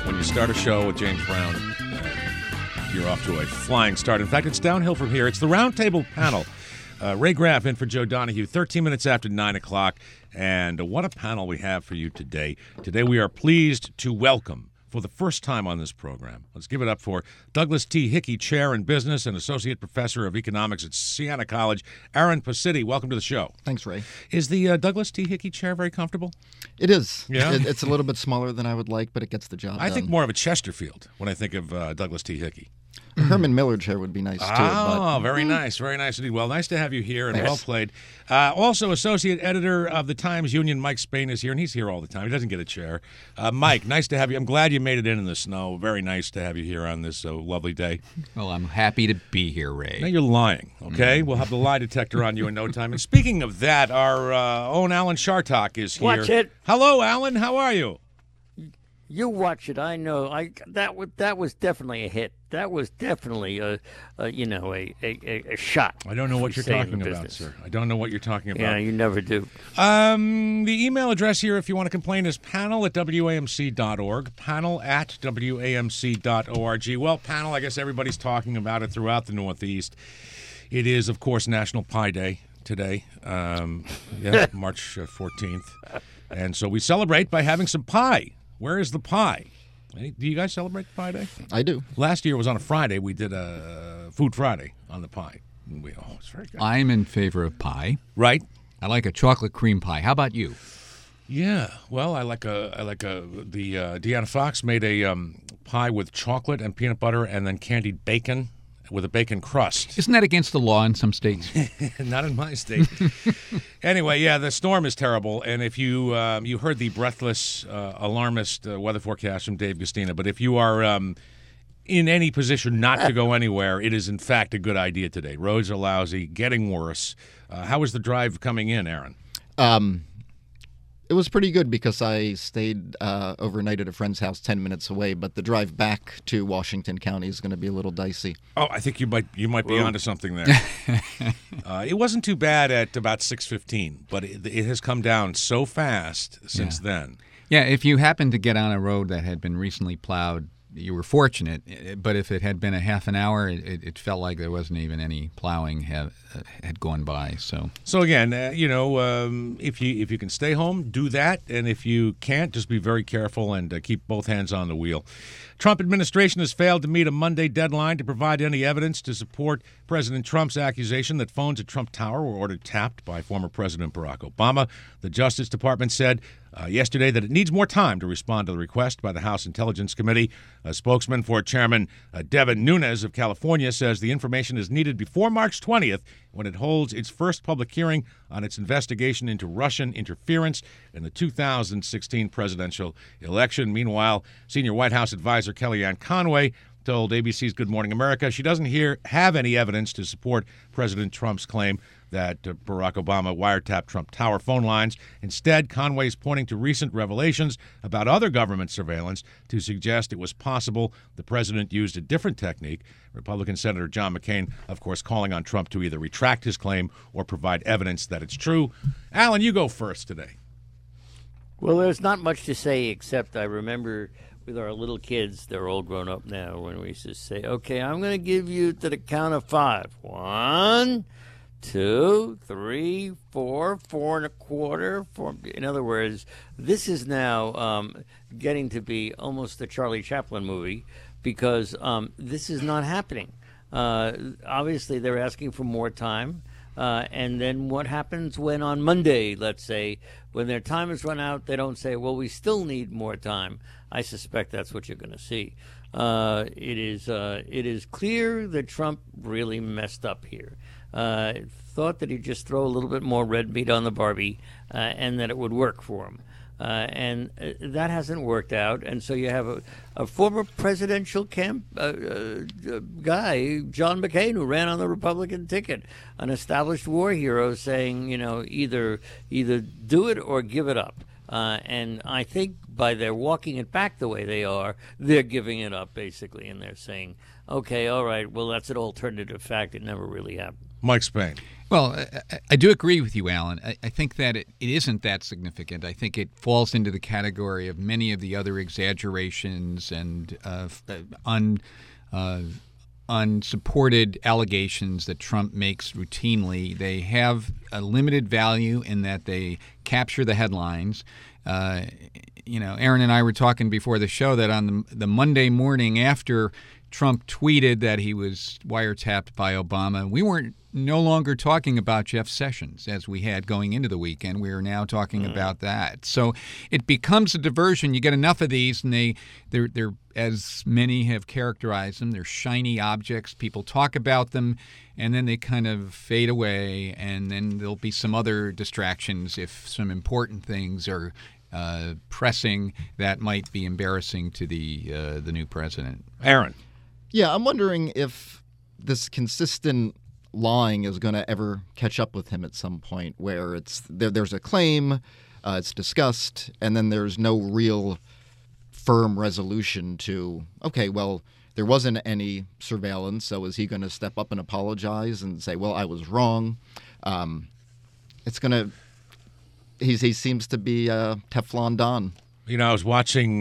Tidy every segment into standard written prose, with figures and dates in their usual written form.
when you start a show with James Brown, you're off to a flying start. In fact, it's downhill from here. It's the Roundtable Panel. Ray Graff in for Joe Donahue, 13 minutes after 9 o'clock. And what a panel we have for you today. Today we are pleased to welcome, for the first time on this program, let's give it up for Douglas T. Hickey, Chair in Business and Associate Professor of Economics at Siena College, Aaron Pacitti. Welcome to the show. Thanks, Ray. Is the Douglas T. Hickey chair very comfortable? It is. Yeah? It's a little bit smaller than I would like, but it gets the job done. I think more of a Chesterfield when I think of Douglas T. Hickey. A Herman Miller chair would be nice, too. Oh, very nice. Very nice indeed. Well, nice to have you here, and well played. Also, Associate Editor of the Times-Union, Mike Spain, is here, and he's here all the time. He doesn't get a chair. Mike, nice to have you. I'm glad you made it in the snow. Very nice to have you here on this lovely day. Well, I'm happy to be here, Ray. Now, you're lying, okay? We'll have the lie detector on you in no time. And speaking of that, our own Alan Chartock is here. Watch it. Hello, Alan. How are you? You watch it. I know. That was definitely a hit. That was definitely a shot. I don't know what you're talking about, sir. I don't know what you're talking about. Yeah, you never do. The email address here, if you want to complain, is panel@wamc.org. Panel@wamc.org. Well, panel, I guess everybody's talking about it throughout the Northeast. It is, of course, National Pie Day today. March 14th. And so we celebrate by having some pie. Where is the pie? Do you guys celebrate Pie Day? I do. Last year was on a Friday. We did a Food Friday on the pie. It's very good. I'm in favor of pie. Right? I like a chocolate cream pie. How about you? Yeah. Well, I like Deanna Fox made a pie with chocolate and peanut butter and then candied bacon with a bacon crust. Isn't that against the law in some states? Not in my state. Anyway, yeah, the storm is terrible. And if you heard the breathless, alarmist weather forecast from Dave Gustina, but if you are in any position not to go anywhere, it is in fact a good idea today. Roads are lousy, getting worse. How was the drive coming in, Aaron? It was pretty good because I stayed overnight at a friend's house 10 minutes away, but the drive back to Washington County is going to be a little dicey. Oh, I think you might be onto something there. It wasn't too bad at about 6:15, but it has come down so fast since then. Yeah, if you happened to get on a road that had been recently plowed, you were fortunate, but if it had been a half an hour, it felt like there wasn't even any plowing had gone by. So again, if you can stay home, do that, and if you can't, just be very careful and keep both hands on the wheel. Trump administration has failed to meet a Monday deadline to provide any evidence to support President Trump's accusation that phones at Trump Tower were ordered tapped by former President Barack Obama. The Justice Department said yesterday that it needs more time to respond to the request by the House Intelligence Committee. A spokesman for Chairman Devin Nunes of California says the information is needed before March 20th when it holds its first public hearing on its investigation into Russian interference in the 2016 presidential election. Meanwhile, senior White House advisor Kellyanne Conway told ABC's Good Morning America she doesn't have any evidence to support President Trump's claim that Barack Obama wiretapped Trump Tower phone lines. Instead, Conway is pointing to recent revelations about other government surveillance to suggest it was possible the president used a different technique. Republican Senator John McCain, of course, calling on Trump to either retract his claim or provide evidence that it's true. Alan, you go first today. Well, there's not much to say except I remember with our little kids, they're all grown up now, when we used to say, okay, I'm going to give you to the count of 5. 1, 2, 3, 4, 4 and a quarter. 4. In other words, this is now getting to be almost a Charlie Chaplin movie because this is not happening. Obviously, they're asking for more time. And then what happens when on Monday, let's say, when their time is run out, they don't say, well, we still need more time. I suspect that's what you're going to see. It is clear that Trump really messed up here. Thought that he'd just throw a little bit more red meat on the Barbie and that it would work for him. And that hasn't worked out. And so you have a former presidential guy, John McCain, who ran on the Republican ticket, an established war hero, saying, either do it or give it up. And I think by their walking it back the way they are, they're giving it up, basically. And they're saying, okay, all right, well, that's an alternative fact. It never really happened. Mike Spain. Well, I do agree with you, Alan. I think that it isn't that significant. I think it falls into the category of many of the other exaggerations and unsupported allegations that Trump makes routinely. They have a limited value in that they capture the headlines. Aaron and I were talking before the show that on the Monday morning after Trump tweeted that he was wiretapped by Obama, we weren't no longer talking about Jeff Sessions as we had going into the weekend. We are now talking about that. So it becomes a diversion. You get enough of these, and they're as many have characterized them, they're shiny objects. People talk about them, and then they kind of fade away, and then there'll be some other distractions if some important things are pressing that might be embarrassing to the new president. Aaron. Yeah, I'm wondering if this consistent lying is going to ever catch up with him at some point, where there's a claim, it's discussed, and then there's no real firm resolution to, okay, well, there wasn't any surveillance, so is he going to step up and apologize and say, well, I was wrong? It's going to... He seems to be Teflon Don. I was watching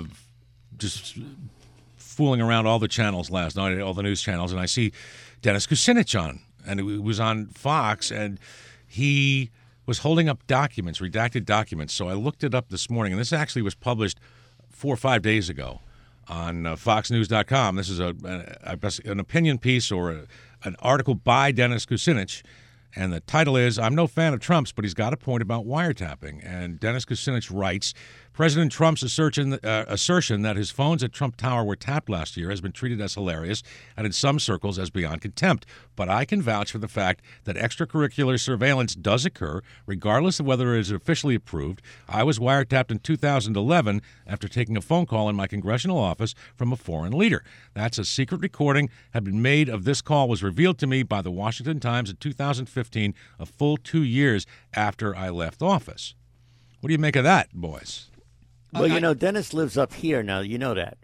just fooling around all the channels last night, all the news channels, and I see Dennis Kucinich on, and it was on Fox, and he was holding up documents, redacted documents. So I looked it up this morning, and this actually was published 4 or 5 days ago on FoxNews.com. This is an opinion piece or an article by Dennis Kucinich, and the title is, I'm no fan of Trump's, but he's got a point about wiretapping. And Dennis Kucinich writes, President Trump's assertion that his phones at Trump Tower were tapped last year has been treated as hilarious and in some circles as beyond contempt. But I can vouch for the fact that extracurricular surveillance does occur, regardless of whether it is officially approved. I was wiretapped in 2011 after taking a phone call in my congressional office from a foreign leader. That's a secret recording had been made of this call was revealed to me by the Washington Times in 2015, a full 2 years after I left office. What do you make of that, boys? Well, Dennis lives up here now. You know that.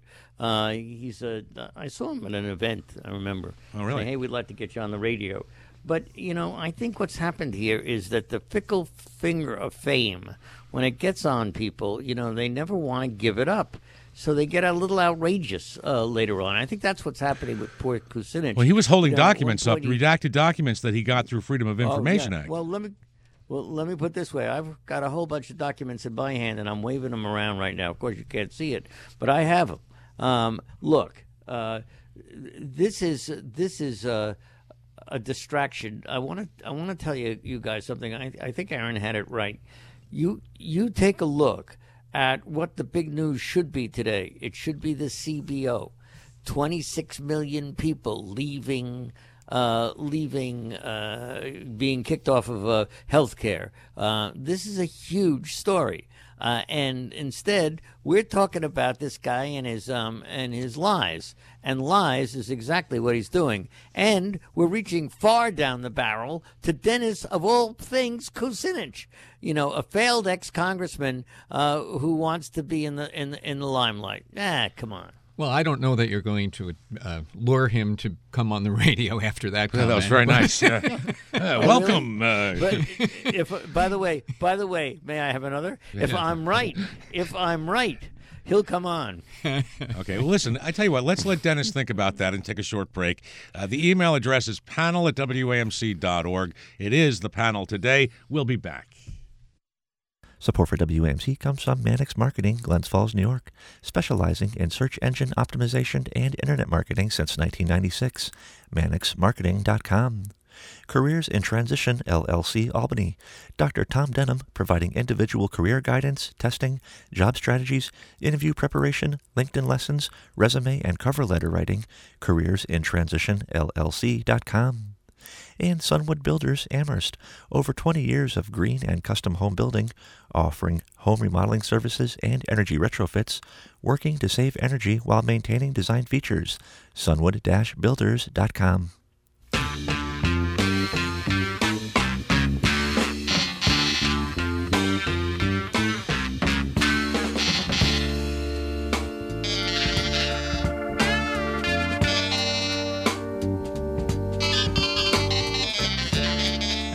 I saw him at an event, I remember. Oh, really? Saying, hey, we'd like to get you on the radio. But, I think what's happened here is that the fickle finger of fame, when it gets on people, they never want to give it up. So they get a little outrageous later on. I think that's what's happening with poor Kucinich. Well, he was holding documents up, redacted documents that he got through Freedom of Information Act. Well, let me put it this way. I've got a whole bunch of documents in my hand, and I'm waving them around right now. Of course, you can't see it, but I have them. Look, this is a distraction. I want to tell you guys something. I think Aaron had it right. You take a look at what the big news should be today. It should be the CBO. 26 million people leaving, being kicked off of health care. This is a huge story. And instead, we're talking about this guy and his lies. And lies is exactly what he's doing. And we're reaching far down the barrel to Dennis, of all things, Kucinich. A failed ex-congressman who wants to be in the limelight. Come on. Well, I don't know that you're going to lure him to come on the radio after that comment. That was very nice. Welcome. But by the way, may I have another? If I'm right, he'll come on. Okay, well, listen, I tell you what, let's let Dennis think about that and take a short break. The email address is panel@wamc.org. It is the panel today. We'll be back. Support for WAMC comes from Mannix Marketing, Glens Falls, New York, specializing in search engine optimization and internet marketing since 1996. MannixMarketing.com. Careers in Transition, LLC, Albany. Dr. Tom Denham, providing individual career guidance, testing, job strategies, interview preparation, LinkedIn lessons, resume and cover letter writing. CareersInTransitionLLC.com. And Sunwood Builders, Amherst, over 20 years of green and custom home building, offering home remodeling services and energy retrofits, working to save energy while maintaining design features. Sunwood-Builders.com.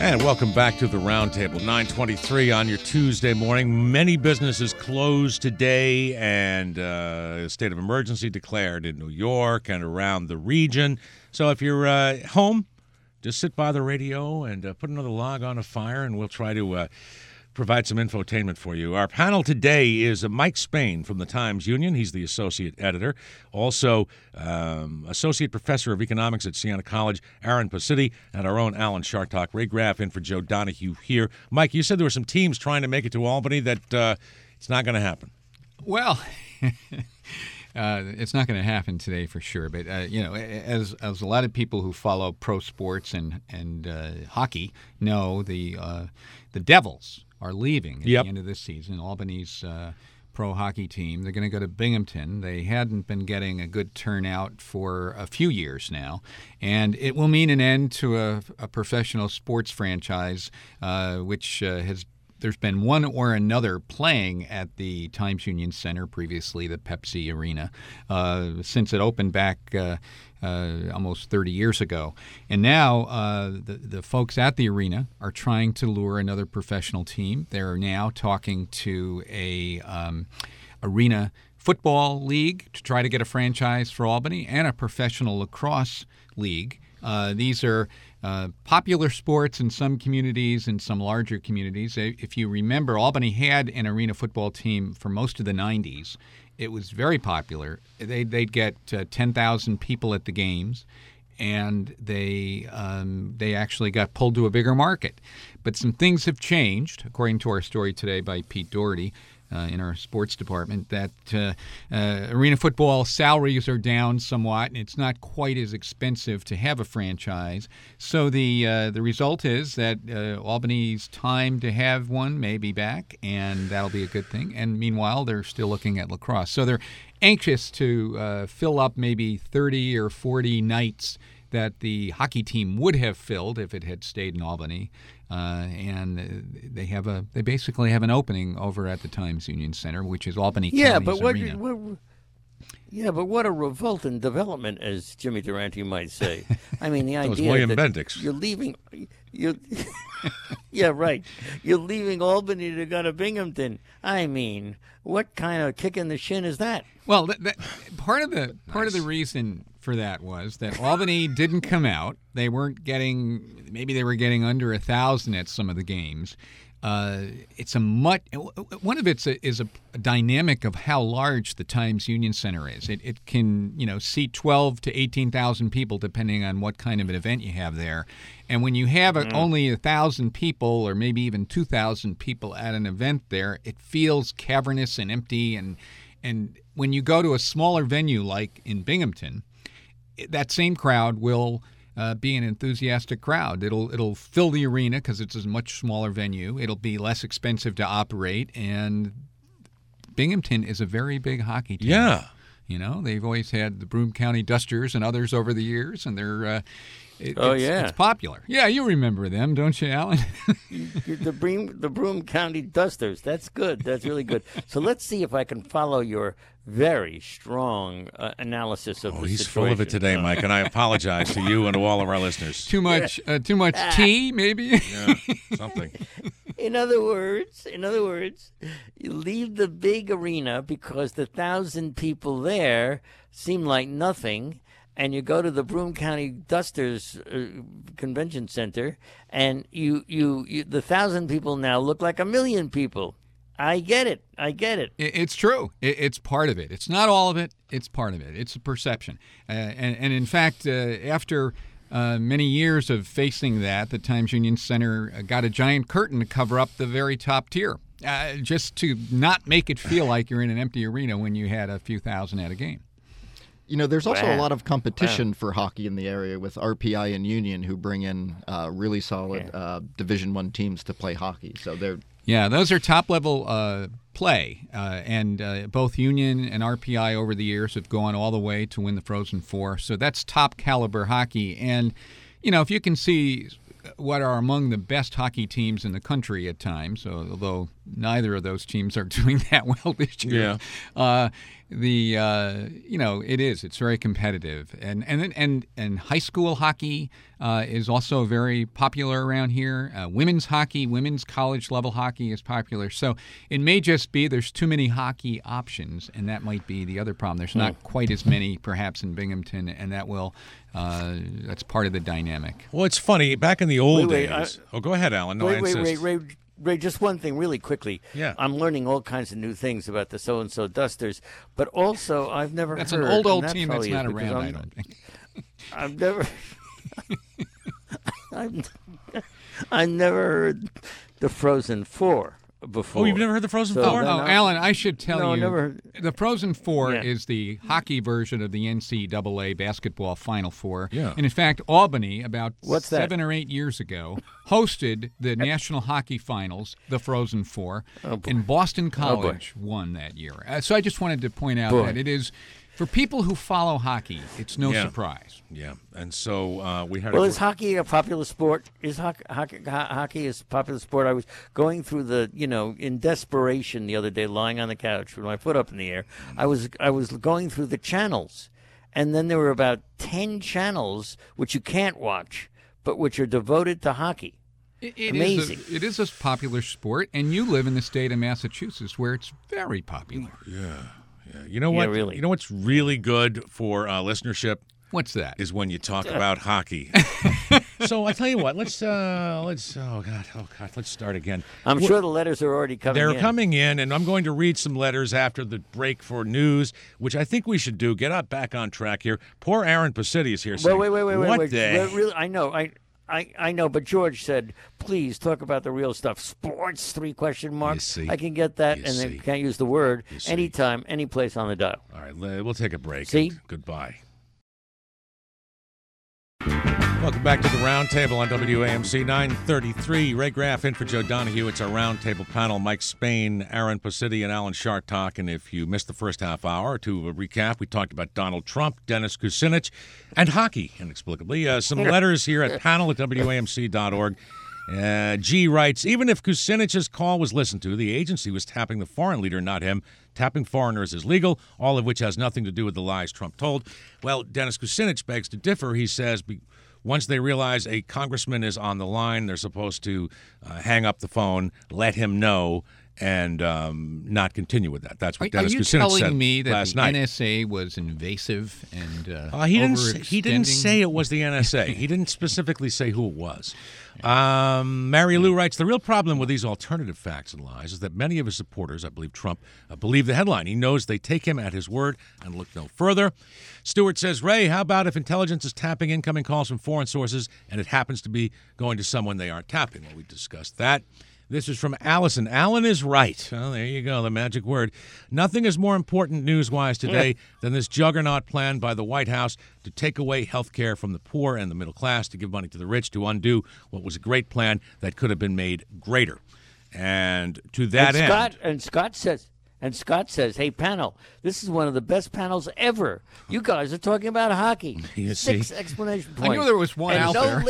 And welcome back to the Roundtable, 9:23 on your Tuesday morning. Many businesses closed today, and a state of emergency declared in New York and around the region. So if you're home, just sit by the radio and put another log on a fire, and we'll try to provide some infotainment for you. Our panel today is Mike Spain from the Times-Union. He's the associate editor. Also, associate professor of economics at Siena College, Aaron Pasitti, and our own Alan Chartock. Ray Graff in for Joe Donahue here. Mike, you said there were some teams trying to make it to Albany that it's not going to happen. Well, it's not going to happen today for sure. But, as a lot of people who follow pro sports and hockey know, the Devils are leaving at the end of this season. Albany's pro hockey team, they're going to go to Binghamton. They hadn't been getting a good turnout for a few years now, and it will mean an end to a professional sports franchise, which there's been one or another playing at the Times-Union Center, previously the Pepsi Arena, since it opened back almost 30 years ago. And now the folks at the arena are trying to lure another professional team. They're now talking to a arena football league to try to get a franchise for Albany, and a professional lacrosse league. These are popular sports in some communities and some larger communities. If you remember, Albany had an arena football team for most of the 90s. It was very popular. They'd get 10,000 people at the games, and they actually got pulled to a bigger market. But some things have changed, according to our story today by Pete Doherty in our sports department, that arena football salaries are down somewhat, and it's not quite as expensive to have a franchise. So the result is that Albany's time to have one may be back, and that'll be a good thing. And meanwhile, they're still looking at lacrosse. So they're anxious to fill up maybe 30 or 40 nights that the hockey team would have filled if it had stayed in Albany. And they basically have an opening over at the Times-Union Center, which is Albany County's arena. But what a revolting development, as Jimmy Durante might say. I mean, the idea William that Bendix. You're leaving. Yeah, right. You're leaving Albany to go to Binghamton. I mean, what kind of kick in the shin is that? Well, part of the reason for that was that Albany didn't come out. They weren't getting. Maybe they were getting under 1,000 at some of the games. It's one of it is a dynamic of how large the Times-Union Center is. It can seat 12 to 18,000 people depending on what kind of an event you have there. And when you have only 1,000 people or maybe even 2,000 people at an event there, it feels cavernous and empty. And when you go to a smaller venue like in Binghamton, that same crowd will be an enthusiastic crowd. It'll fill the arena because it's a much smaller venue. It'll be less expensive to operate, and Binghamton is a very big hockey team. Yeah. They've always had the Broome County Dusters and others over the years, and they're it's popular. Yeah, you remember them, don't you, Alan? the Broome County Dusters. That's good. That's really good. So let's see if I can follow your very strong analysis of the situation. He's full of it today, Mike, and I apologize to you and to all of our listeners. Too much tea, maybe? Yeah, something. In other words, you leave the big arena because the 1,000 people there seem like nothing, and you go to the Broome County Dusters Convention Center, and you the 1,000 people now look like 1,000,000 people. I get it. It's true. It's part of it. It's not all of it. It's part of it. It's a perception. And in fact, after many years of facing that, the Times-Union Center got a giant curtain to cover up the very top tier, just to not make it feel like you're in an empty arena when you had a few thousand at a game. There's also a lot of competition for hockey in the area with RPI and Union, who bring in really solid Division I teams to play hockey. So they're those are top-level play, and both Union and RPI over the years have gone all the way to win the Frozen Four. So that's top-caliber hockey. And, if you can see what are among the best hockey teams in the country at times, although neither of those teams are doing that well this year. Yeah. It's very competitive, and high school hockey is also very popular around here. Women's hockey, women's college level hockey is popular. So it may just be there's too many hockey options, and that might be the other problem. There's not quite as many, perhaps, in Binghamton, and that's part of the dynamic. Well, it's funny. Back in the old days. Go ahead, Alan. No, I insist. Ray, just one thing really quickly. Yeah. I'm learning all kinds of new things about the so-and-so Dusters, but also I've never That's heard... an old team that's not around, I don't think. I've never... I've never heard the Frozen Four before. Oh, you've never heard the Frozen So Four? then Oh, Alan, I should tell No, you, never. the Frozen Four Yeah. is the hockey version of the NCAA basketball Final Four. Yeah. And in fact, Albany, about What's that? 7 or 8 years ago, hosted the National Hockey Finals, the Frozen Four, and Boston College won that year. So I just wanted to point out that it is, for people who follow hockey, it's no surprise. Yeah, and so we had. Well, is hockey a popular sport? Is hockey is a popular sport? I was going through in desperation the other day, lying on the couch with my foot up in the air. I was going through the channels, and then there were about 10 channels which you can't watch, but which are devoted to hockey. Amazing. It is a popular sport, and you live in the state of Massachusetts, where it's very popular. Yeah. You know what? Yeah, really. You know what's really good for listenership What's that? is when you talk about hockey. So I tell you what, let's let's start again. I'm sure the letters are already coming in. They're coming in, and I'm going to read some letters after the break for news, which I think we should do. Get back on track here. Poor Aaron Pacitti is here saying, Wait. What the? Really, I know. I know, but George said, please talk about the real stuff. Sports, 3 question marks. You see. I can get that, You and see. then can't use the word You see. anytime, any place on the dial. All right, we'll take a break. See? And goodbye. Welcome back to the Roundtable on WAMC 933. Ray Graff in for Joe Donahue. It's our Roundtable panel. Mike Spain, Aaron Pacitti, and Alan Shartok. And if you missed the first half hour, to recap, we talked about Donald Trump, Dennis Kucinich, and hockey, inexplicably. Some letters here at panel@WAMC.org. G writes, even if Kucinich's call was listened to, the agency was tapping the foreign leader, not him. Tapping foreigners is legal, all of which has nothing to do with the lies Trump told. Well, Dennis Kucinich begs to differ. He says once they realize a congressman is on the line, they're supposed to hang up the phone, let him know, and not continue with that. That's what Dennis Kucinich said last night. Are you telling me that the NSA was invasive and he didn't say it was the NSA. He didn't specifically say who it was. Mary Lou writes, the real problem with these alternative facts and lies is that many of his supporters, I believe Trump, believe the headline. He knows they take him at his word and look no further. Stewart says, Ray, how about if intelligence is tapping incoming calls from foreign sources and it happens to be going to someone they aren't tapping? Well, we discussed that. This is from Allison. Alan is right. Oh, there you go, the magic word. Nothing is more important news-wise today than this juggernaut plan by the White House to take away health care from the poor and the middle class, to give money to the rich, to undo what was a great plan that could have been made greater. And to that end... Scott says, hey, panel, this is one of the best panels ever. You guys are talking about hockey. You see? 6 exclamation points. I knew there was one out there.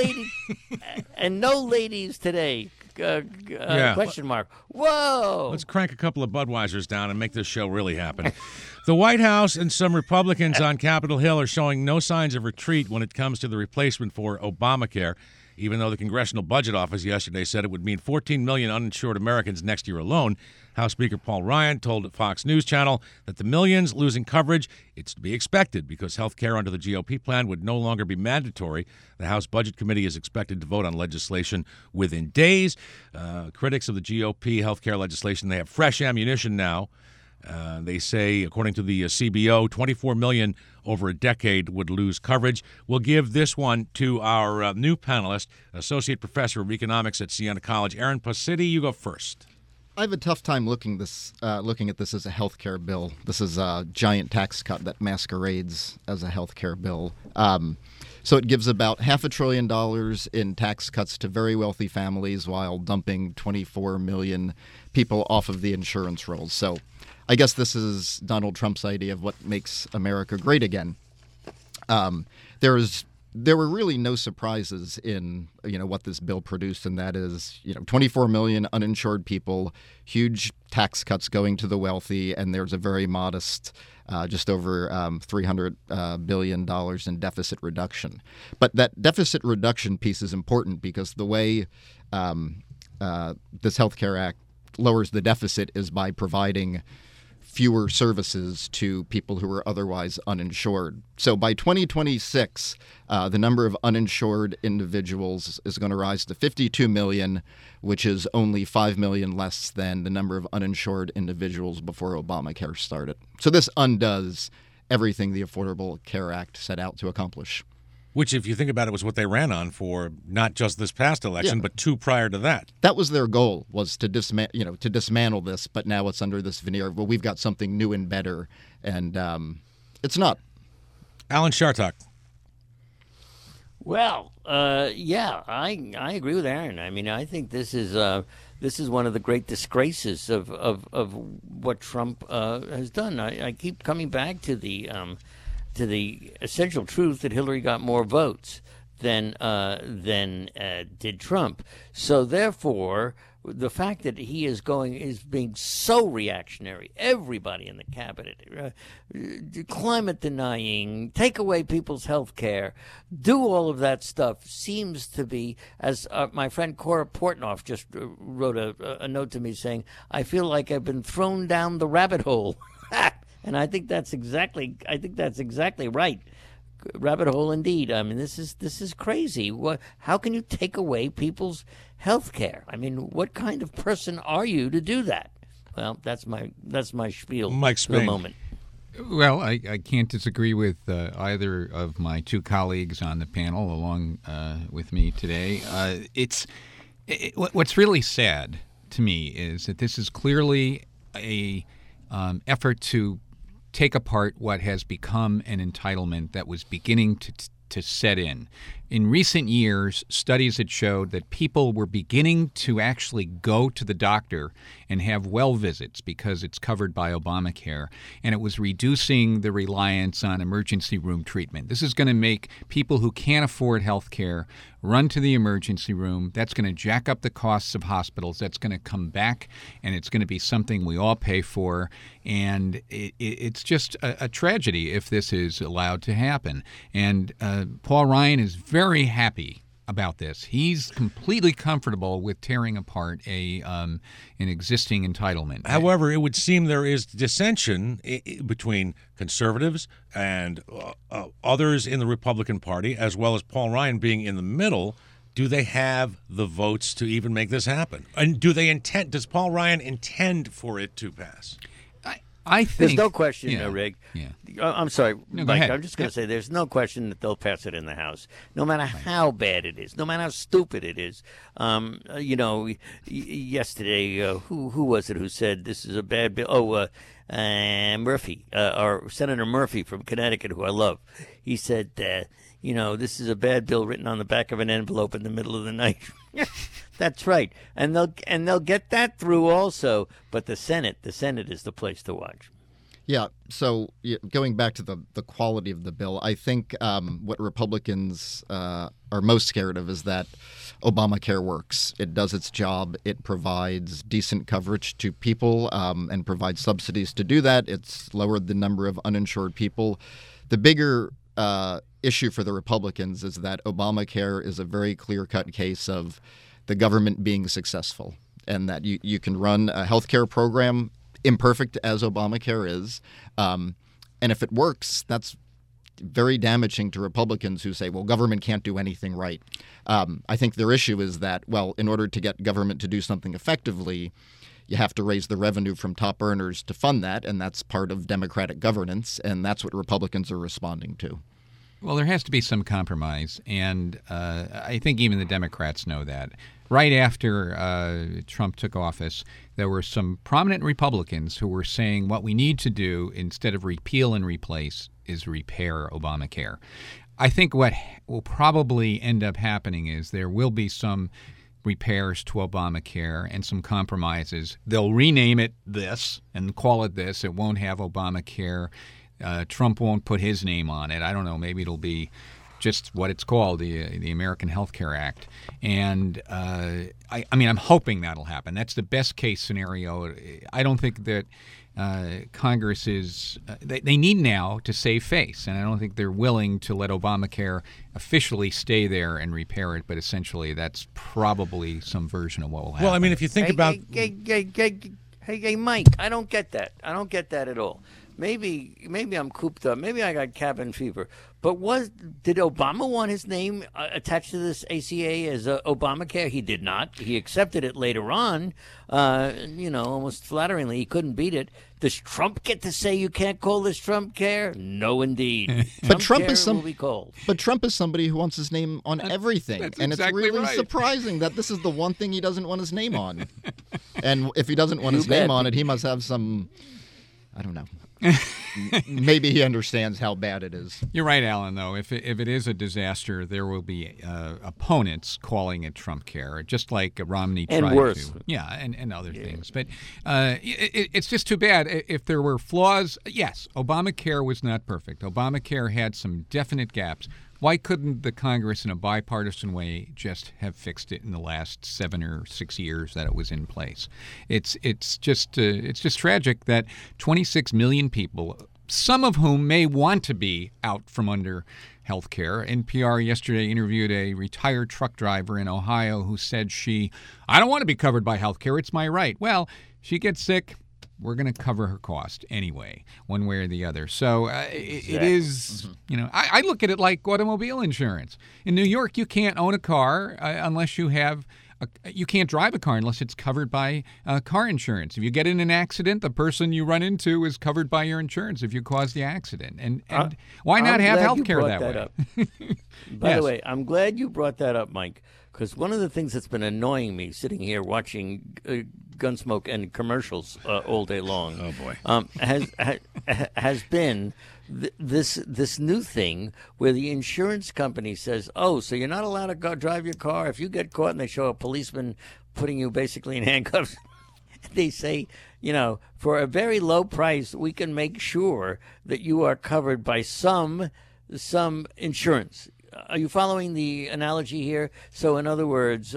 And no ladies today. Question mark. Whoa. Let's crank a couple of Budweisers down and make this show really happen. The White House and some Republicans on Capitol Hill are showing no signs of retreat when it comes to the replacement for Obamacare, even though the Congressional Budget Office yesterday said it would mean 14 million uninsured Americans next year alone. House Speaker Paul Ryan told Fox News Channel that the millions losing coverage, it's to be expected because health care under the GOP plan would no longer be mandatory. The House Budget Committee is expected to vote on legislation within days. Critics of the GOP health care legislation, they have fresh ammunition now. They say, according to the CBO, 24 million over a decade would lose coverage. This give this one to our new panelist, Associate Professor of Economics at Siena College, Aaron Pacitti. You go first. I have a tough time looking at this as a health care bill. This is a giant tax cut that masquerades as a health care bill. So it gives about $500 billion in tax cuts to very wealthy families while dumping 24 million people off of the insurance rolls. So I guess this is Donald Trump's idea of what makes America great again. There is there were really no surprises in what this bill produced, and that is 24 million uninsured people, huge tax cuts going to the wealthy, and there's a very modest just over $300 billion in deficit reduction. But that deficit reduction piece is important because the way this Healthcare Act lowers the deficit is by providing fewer services to people who are otherwise uninsured. So by 2026, the number of uninsured individuals is going to rise to 52 million, which is only 5 million less than the number of uninsured individuals before Obamacare started. So this undoes everything the Affordable Care Act set out to accomplish. Which, if you think about it, was what they ran on for not just this past election, but two prior to that. That was their goal, was to dismantle this, but now it's under this veneer of, well, we've got something new and better, and it's not. Alan Chartock. Well, yeah, I agree with Aaron. I mean, I think this is one of the great disgraces of what Trump has done. I keep coming back to the essential truth that Hillary got more votes than did Trump. So therefore, the fact that he is being so reactionary, everybody in the cabinet, climate denying, take away people's health care, do all of that stuff, seems to be, as my friend Cora Portnoff just wrote a note to me saying, I feel like I've been thrown down the rabbit hole. And I think that's exactly right. Rabbit hole indeed. I mean, this is crazy. How can you take away people's health care? I mean, what kind of person are you to do that? Well, that's my spiel. Mike for the Spain. moment. Well, I can't disagree with either of my two colleagues on the panel along with me today. What's really sad to me is that this is clearly a effort to take apart what has become an entitlement that was beginning to set in. In recent years, studies had showed that people were beginning to actually go to the doctor and have well visits because it's covered by Obamacare, and it was reducing the reliance on emergency room treatment. This is going to make people who can't afford health care run to the emergency room. That's going to jack up the costs of hospitals. That's going to come back, and it's going to be something we all pay for, and it's just a tragedy if this is allowed to happen. And Paul Ryan is very happy about this. He's completely comfortable with tearing apart an existing entitlement. However, it would seem there is dissension between conservatives and others in the Republican Party, as well as Paul Ryan being in the middle. Do they have the votes to even make this happen? And does Paul Ryan intend for it to pass? I think there's no question, Rick. Yeah. I'm sorry, No, Mike. ahead. I'm just going to say there's no question that they'll pass it in the House, no matter how bad it is, no matter how stupid it is. Yesterday, who was it who said this is a bad bill? Oh, Murphy, or Senator Murphy from Connecticut, who I love. He said, this is a bad bill written on the back of an envelope in the middle of the night. That's right, and they'll get that through also. But the Senate is the place to watch. Yeah. So going back to the quality of the bill, I think what Republicans are most scared of is that Obamacare works. It does its job. It provides decent coverage to people and provides subsidies to do that. It's lowered the number of uninsured people. The bigger issue for the Republicans is that Obamacare is a very clear-cut case of the government being successful, and that you can run a healthcare program, imperfect as Obamacare is, and if it works, that's very damaging to Republicans who say, well, government can't do anything right. I think their issue is that, well, in order to get government to do something effectively, you have to raise the revenue from top earners to fund that, and that's part of democratic governance, and that's what Republicans are responding to. Well, there has to be some compromise, and I think even the Democrats know that. Right after Trump took office, there were some prominent Republicans who were saying what we need to do instead of repeal and replace is repair Obamacare. I think what will probably end up happening is there will be some repairs to Obamacare and some compromises. They'll rename it this and call it this. It won't have Obamacare. Trump won't put his name on it. I don't know. Maybe it'll be just what it's called, the American Health Care Act. And I mean, I'm hoping that'll happen. That's the best case scenario. I don't think that Congress is they need now to save face, and I don't think they're willing to let Obamacare officially stay there and repair it, but essentially that's probably some version of what will happen. Well, I mean, if you think about... Hey, Mike, I don't get that. I don't get that at all. Maybe I'm cooped up. Maybe I got cabin fever. But did Obama want his name attached to this ACA as Obamacare? He did not. He accepted it later on, almost flatteringly. He couldn't beat it. Does Trump get to say you can't call this Trump care? No, indeed. But Trump will be called. But Trump is somebody who wants his name on everything, and exactly it's really right. surprising that this is the one thing he doesn't want his name on. And if he doesn't want his name on it, he must have some, I don't know. Maybe he understands how bad it is. You're right, Alan, though. If it is a disaster, there will be opponents calling it Trump care, just like Romney tried and worse. to. Yeah, and other things. But it's just too bad. If there were flaws, yes, Obamacare was not perfect. Obamacare had some definite gaps. Why couldn't the Congress, in a bipartisan way, just have fixed it in the last 7 or 6 years that it was in place? It's just tragic that 26 million people, some of whom may want to be out from under health care. NPR yesterday interviewed a retired truck driver in Ohio who said I don't want to be covered by health care. It's my right. Well, she gets sick. We're going to cover her cost anyway, one way or the other. So it is, I look at it like automobile insurance. In New York, you can't own a car unless you have, you can't drive a car unless it's covered by car insurance. If you get in an accident, the person you run into is covered by your insurance if you cause the accident. And why not have health care that way? By the way, I'm glad you brought that up, Mike, because one of the things that's been annoying me sitting here watching Gunsmoke and commercials all day long. Oh boy, has been this new thing where the insurance company says, "Oh, so you're not allowed to go drive your car if you get caught," and they show a policeman putting you basically in handcuffs. They say, for a very low price, we can make sure that you are covered by some insurance. Are you following the analogy here? So, in other words,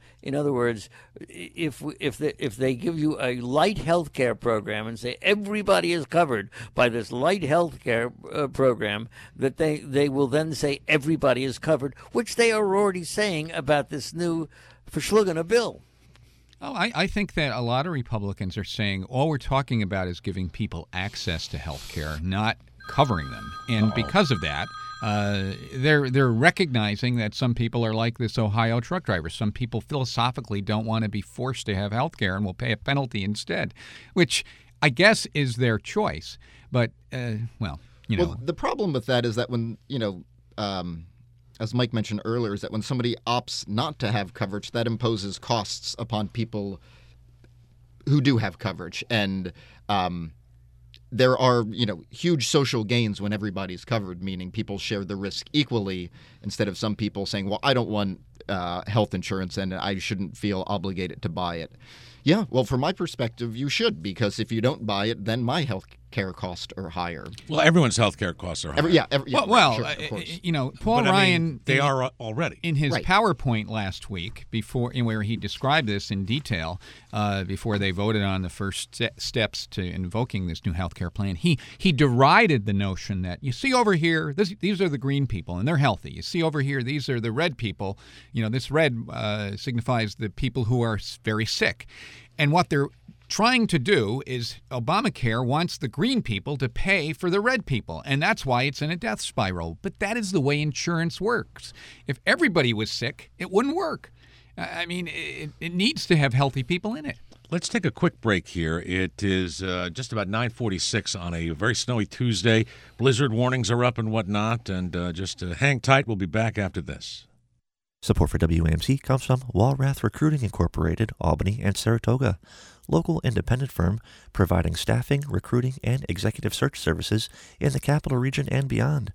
if they give you a light health care program and say everybody is covered by this light health care program, that they will then say everybody is covered, which they are already saying about this new verschlungene bill. Oh, I think that a lot of Republicans are saying all we're talking about is giving people access to health care, not covering them. And because of that, they're recognizing that some people are like this Ohio truck driver. Some people philosophically don't want to be forced to have health care and will pay a penalty instead, which I guess is their choice. But, Well, the problem with that is that when, as Mike mentioned earlier, is that when somebody opts not to have coverage, that imposes costs upon people who do have coverage. And there are, huge social gains when everybody's covered, meaning people share the risk equally instead of some people saying, well, I don't want health insurance and I shouldn't feel obligated to buy it. Yeah, well, from my perspective, you should, because if you don't buy it, then my health care costs are higher. Well, everyone's health care costs are higher. Paul Ryan, they are already. In his PowerPoint last week, where he described this in detail, before they voted on the first steps to invoking this new health care plan, he derided the notion that, you see over here, these are the green people, and they're healthy. You see over here, these are the red people. This red signifies the people who are very sick. And what they're trying to do is Obamacare wants the green people to pay for the red people, and that's why it's in a death spiral. But that is the way insurance works. If everybody was sick, it wouldn't work. I mean, it needs to have healthy people in it. Let's take a quick break here. It is just about 9:46 on a very snowy Tuesday. Blizzard warnings are up and whatnot, and just hang tight. We'll be back after this. Support for WAMC comes from Walrath Recruiting Incorporated, Albany and Saratoga, local independent firm providing staffing, recruiting, and executive search services in the capital region and beyond.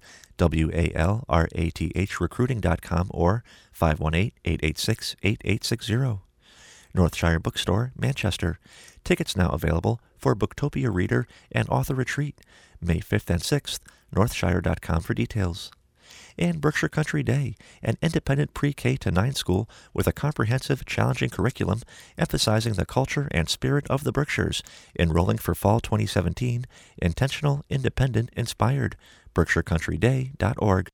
WALRATHrecruiting.com or 518-886-8860. Northshire Bookstore, Manchester. Tickets now available for Booktopia Reader and Author Retreat, May 5th and 6th, northshire.com for details. and Berkshire Country Day, an independent pre-K to 9 school with a comprehensive, challenging curriculum emphasizing the culture and spirit of the Berkshires. Enrolling for fall 2017. Intentional, independent, inspired. BerkshireCountryDay.org.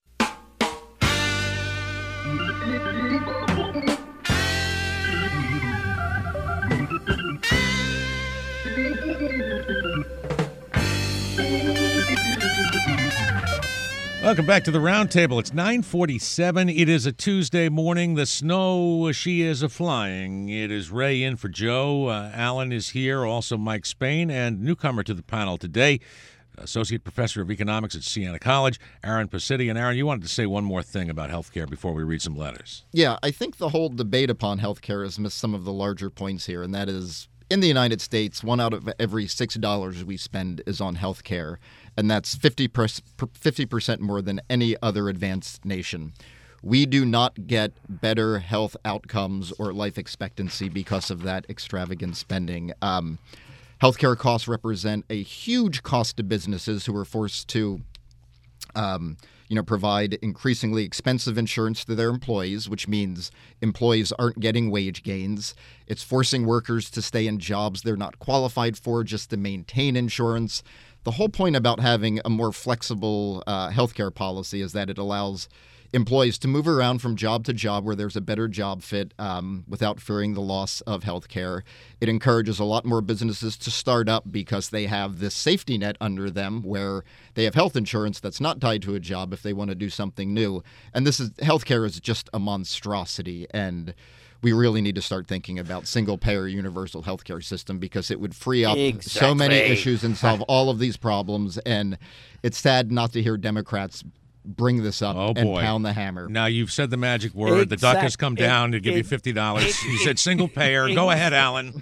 Welcome back to the Roundtable. It's 9:47. It is a Tuesday morning. The snow, she is a-flying. It is Ray in for Joe. Alan is here, also Mike Spain, and newcomer to the panel today, Associate Professor of Economics at Siena College, Aaron Pacitti. And Aaron, you wanted to say one more thing about healthcare before we read some letters. Yeah, I think the whole debate upon healthcare has missed some of the larger points here, and that is, in the United States, 1 out of every $6 we spend is on healthcare, and that's 50% more than any other advanced nation. We do not get better health outcomes or life expectancy because of that extravagant spending. Healthcare costs represent a huge cost to businesses who are forced to provide increasingly expensive insurance to their employees, which means employees aren't getting wage gains. It's forcing workers to stay in jobs they're not qualified for just to maintain insurance. The whole point about having a more flexible healthcare policy is that it allows employees to move around from job to job where there's a better job fit without fearing the loss of health care. It encourages a lot more businesses to start up because they have this safety net under them where they have health insurance that's not tied to a job if they want to do something new. And healthcare is just a monstrosity, and we really need to start thinking about single-payer universal healthcare system because it would free up so many issues and solve all of these problems. And it's sad not to hear Democrats bring this up and pound the hammer. Now, you've said the magic word. The duck has come down to give you $50. You said single payer. Go ahead, Alan.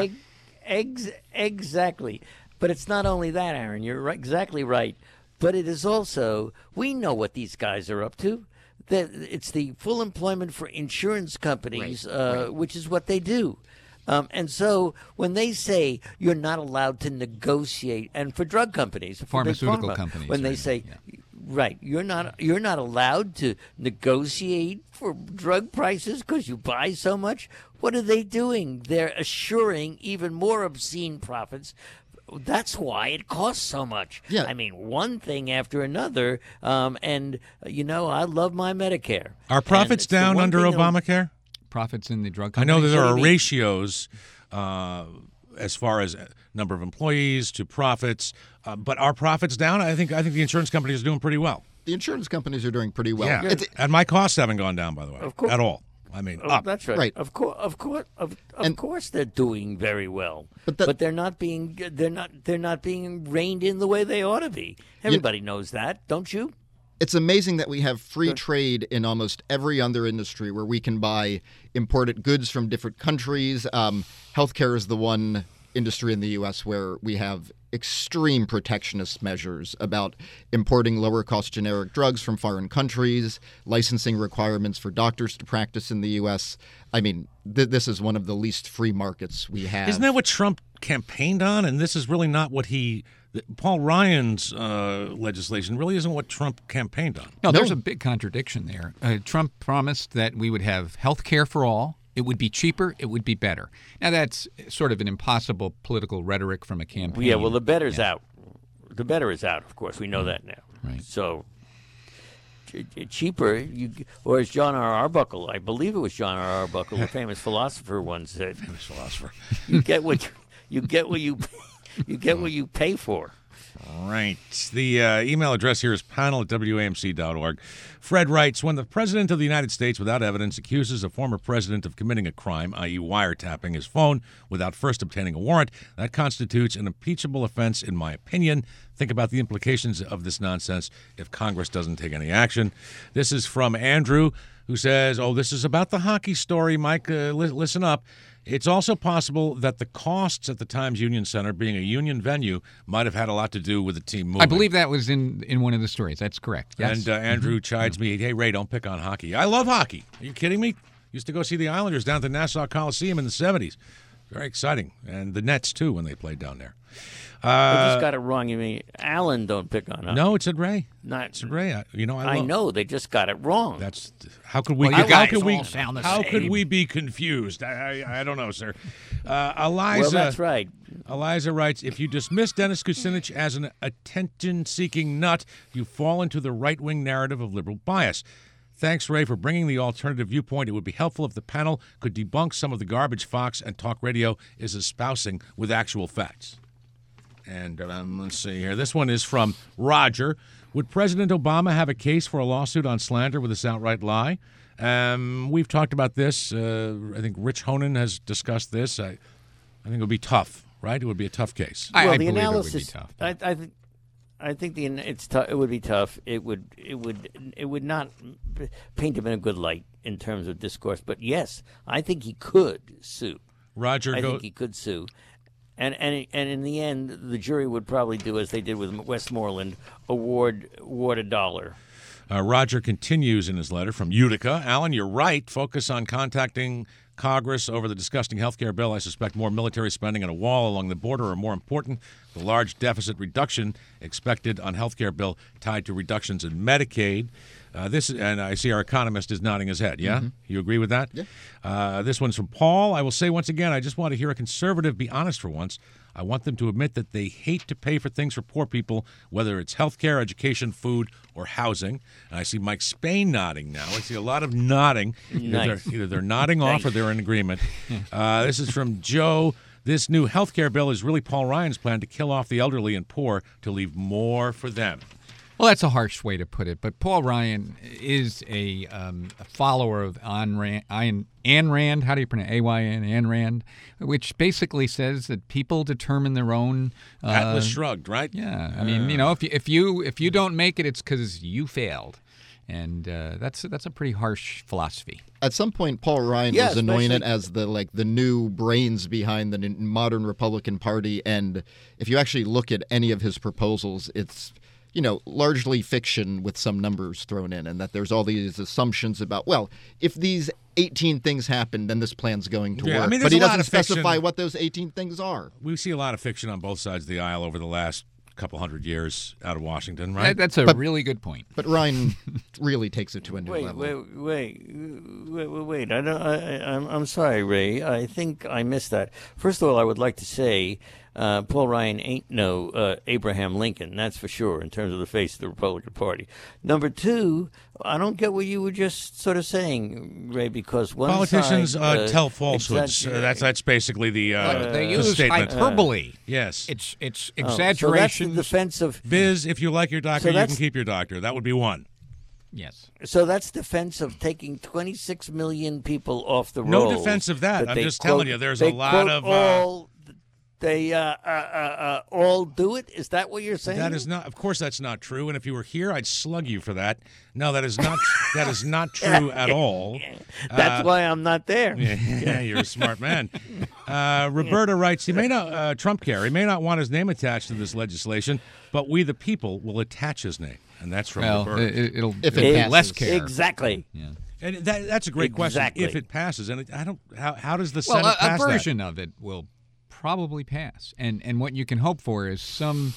Exactly. But it's not only that, Aaron. You're exactly right. But it is also, we know what these guys are up to. It's the full employment for insurance companies, right. Which is what they do. And so when they say you're not allowed to negotiate, and for drug companies, pharmaceutical companies, when they say, right, you're not allowed to negotiate for drug prices because you buy so much. What are they doing? They're assuring even more obscene profits. That's why it costs so much. Yeah. I mean, one thing after another. And, I love my Medicare. Are profits down under Obamacare? Profits in the drug companies? I know there are ratios as far as number of employees to profits, but are profits down? I think the insurance companies are doing pretty well. The insurance companies are doing pretty well. Yeah. And my costs haven't gone down, by the way, at all. I mean, up. That's right. Of course, they're doing very well, but they're not being reined in the way they ought to be. Everybody knows that, don't you? It's amazing that we have free trade in almost every other industry where we can buy imported goods from different countries. Healthcare is the one industry in the U.S. where we have extreme protectionist measures about importing lower-cost generic drugs from foreign countries, licensing requirements for doctors to practice in the U.S. I mean, this is one of the least free markets we have. Isn't that what Trump campaigned on? And this is really not what Paul Ryan's legislation really isn't what Trump campaigned on. No, there's a big contradiction there. Trump promised that we would have health care for all. It would be cheaper. It would be better. Now, that's sort of an impossible political rhetoric from a campaign. Yeah, well, the better's out. The better is out, of course. We know that now. Right. So, cheaper, or as John R. Arbuckle, I believe it was John R. Arbuckle, the famous philosopher, once said, you get what you pay for. Right. The email address here is panel@wamc.org. Fred writes, when the President of the United States, without evidence, accuses a former president of committing a crime, i.e. wiretapping his phone without first obtaining a warrant, that constitutes an impeachable offense, in my opinion. Think about the implications of this nonsense if Congress doesn't take any action. This is from Andrew, who says, this is about the hockey story, Mike. Listen up. It's also possible that the costs at the Times Union Center, being a union venue, might have had a lot to do with the team moving. I believe that was in one of the stories. That's correct. Yes. And Andrew chides me, hey, Ray, don't pick on hockey. I love hockey. Are you kidding me? Used to go see the Islanders down at the Nassau Coliseum in the 70s. Very exciting. And the Nets, too, when they played down there. They just got it wrong. You mean Alan? Don't pick on us. No, it's at Ray. Not It's at Ray. I know they just got it wrong. That's how could we? Well, you how guys could we? all sound the How could same. we be confused? I don't know, sir. Eliza. Well, that's right. Eliza writes, if you dismiss Dennis Kucinich as an attention-seeking nut, you fall into the right-wing narrative of liberal bias. Thanks, Ray, for bringing the alternative viewpoint. It would be helpful if the panel could debunk some of the garbage Fox and talk radio is espousing with actual facts. And let's see here. This one is from Roger. Would President Obama have a case for a lawsuit on slander with this outright lie? We've talked about this. I think Rich Honan has discussed this. I think it would be tough, right? It would be a tough case. I the believe analysis. it would be tough. I think it would be tough. It would not paint him in a good light in terms of discourse. But yes, I think he could sue. Roger, I think he could sue. And in the end, the jury would probably do as they did with Westmoreland, award $1. Roger continues in his letter from Utica. Alan, you're right. Focus on contacting Congress over the disgusting health care bill. I suspect more military spending and a wall along the border are more important. The large deficit reduction expected on health care bill tied to reductions in Medicaid. And I see our economist is nodding his head. Yeah? Mm-hmm. You agree with that? Yeah. This one's from Paul. I will say once again, I just want to hear a conservative be honest for once. I want them to admit that they hate to pay for things for poor people, whether it's health care, education, food, or housing. And I see Mike Spain nodding now. I see a lot of nodding. Nice. Either they're nodding off or they're in agreement. This is from Joe. This new health care bill is really Paul Ryan's plan to kill off the elderly and poor to leave more for them. Well, that's a harsh way to put it, but Paul Ryan is a follower of Ayn Rand. How do you pronounce A-Y-N, Ayn Rand, which basically says that people determine their own. Atlas Shrugged, right? Yeah, I mean, if you don't make it, it's because you failed, and that's a pretty harsh philosophy. At some point, Paul Ryan was anointed as the new brains behind the modern Republican Party, and if you actually look at any of his proposals, it's largely fiction with some numbers thrown in, and that there's all these assumptions about, well, if these 18 things happen, then this plan's going to work. I mean, but he doesn't specify specify what those 18 things are. We see a lot of fiction on both sides of the aisle over the last couple hundred years out of Washington, right? That's a really good point. But Ryan really takes it to a new level. Wait. I'm sorry, Ray. I think I missed that. First of all, I would like to say Paul Ryan ain't no Abraham Lincoln, that's for sure, in terms of the face of the Republican Party. Number two, I don't get what you were just sort of saying, Ray, because one politicians side, tell falsehoods. That's basically the they the use statement. hyperbole. Yes. It's So that's exaggeration. the defense of Biz, if you like your doctor, So you can that's- keep your doctor. That would be one. Yes. So that's defense of taking 26 million people off the No roll. defense of that. I'm they just quote- telling you, there's they a lot quote of all. They all do it. Is that what you're saying? that is not. Of course, that's not true. And if you were here, I'd slug you for that. No, that is not. That is not true at all. That's why I'm not there. Yeah, you're a smart man. Roberta writes, he may not Trump care. He may not want his name attached to this legislation, but we the people will attach his name, and that's from Roberta. It'll If it be passes. less care. Exactly. Yeah. And that's a great Exactly. question. If it passes, and I don't. How does the Well, Senate pass a version of it will probably pass, and what you can hope for is some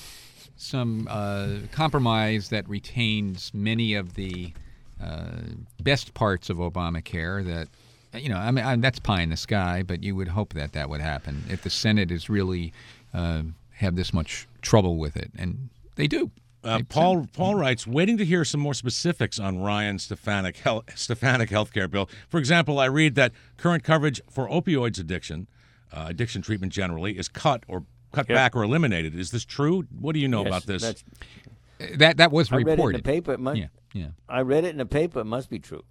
compromise that retains many of the best parts of Obamacare. That I mean that's pie in the sky, but you would hope that would happen if the Senate is really have this much trouble with it, and they do. Paul writes, waiting to hear some more specifics on Ryan's Stefanik health care bill. For example, I read that current coverage for opioids addiction treatment generally, is cut back or eliminated. Is this true? What do you know about this? That was I read it in reported. the paper. It must, Yeah. I read it in the paper. It must be true.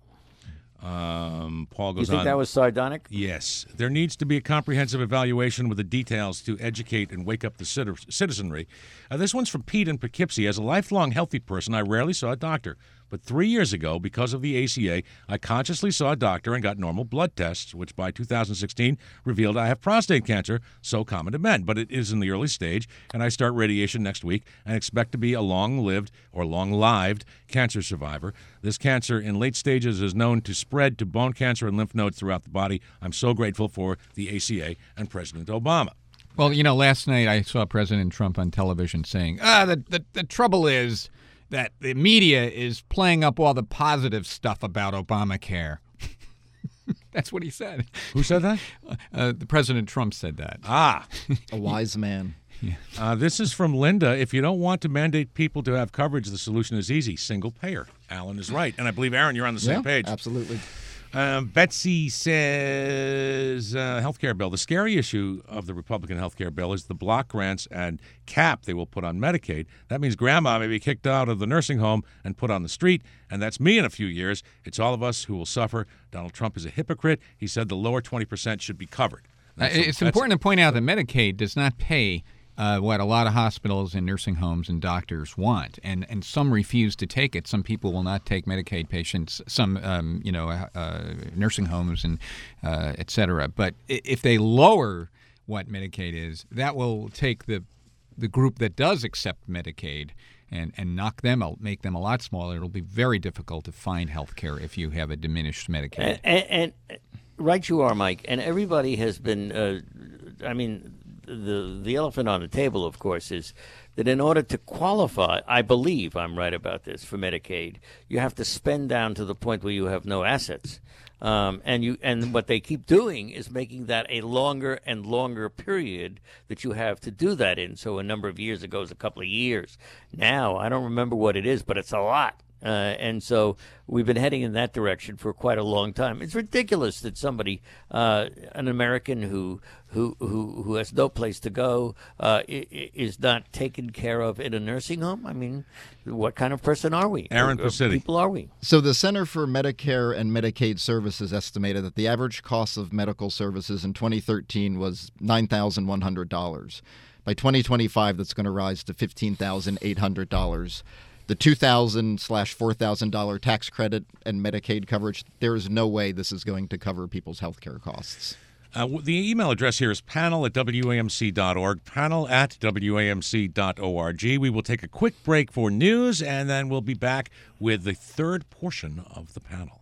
Paul You goes think on. that was sardonic? Yes. There needs to be a comprehensive evaluation with the details to educate and wake up the citizenry. This one's from Pete in Poughkeepsie. As a lifelong healthy person, I rarely saw a doctor. But 3 years ago, because of the ACA, I consciously saw a doctor and got normal blood tests, which by 2016 revealed I have prostate cancer, so common to men. But it is in the early stage, and I start radiation next week and expect to be a long-lived or long-lived cancer survivor. This cancer in late stages is known to spread to bone cancer and lymph nodes throughout the body. I'm so grateful for the ACA and President Obama. Well, last night I saw President Trump on television saying, the trouble is that the media is playing up all the positive stuff about Obamacare. That's what he said. Who said that? The President Trump said that. Ah. A wise man. This is from Linda. If you don't want to mandate people to have coverage, the solution is easy. Single payer. Alan is right. And I believe, Aaron, you're on the same page. Absolutely. Betsy says, healthcare bill. The scary issue of the Republican healthcare bill is the block grants and cap they will put on Medicaid. That means grandma may be kicked out of the nursing home and put on the street, and that's me in a few years. It's all of us who will suffer. Donald Trump is a hypocrite. He said the lower 20% should be covered. It's important to point out that Medicaid does not pay what a lot of hospitals and nursing homes and doctors want, and some refuse to take it. Some people will not take Medicaid patients. Some, nursing homes and et cetera. But if they lower what Medicaid is, that will take the group that does accept Medicaid and knock them out, make them a lot smaller. It'll be very difficult to find health care if you have a diminished Medicaid. And right you are, Mike. And everybody has been. The elephant on the table, of course, is that in order to qualify, I believe I'm right about this, for Medicaid, you have to spend down to the point where you have no assets. And what they keep doing is making that a longer and longer period that you have to do that in. So a number of years ago is a couple of years. Now, I don't remember what it is, but it's a lot. And so we've been heading in that direction for quite a long time. It's ridiculous that somebody, an American who has no place to go, is not taken care of in a nursing home. I mean, what kind of person are we? Aaron Pacitti. People are we? So the Center for Medicare and Medicaid Services estimated that the average cost of medical services in 2013 was $9,100. By 2025, that's going to rise to $15,800. The $2,000/$4,000 tax credit and Medicaid coverage, there is no way this is going to cover people's health care costs. The email address here is panel@wamc.org, panel@wamc.org. We will take a quick break for news, and then we'll be back with the third portion of the panel.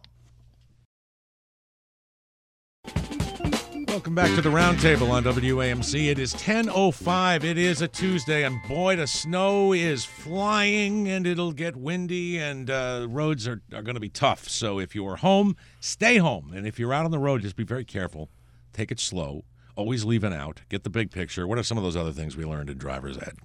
Welcome back to the Roundtable on WAMC. It is 10:05. It is a Tuesday, and boy, the snow is flying, and it'll get windy, and roads are going to be tough. So if you are home, stay home. And if you're out on the road, just be very careful. Take it slow. Always leave an out. Get the big picture. What are some of those other things we learned in driver's ed?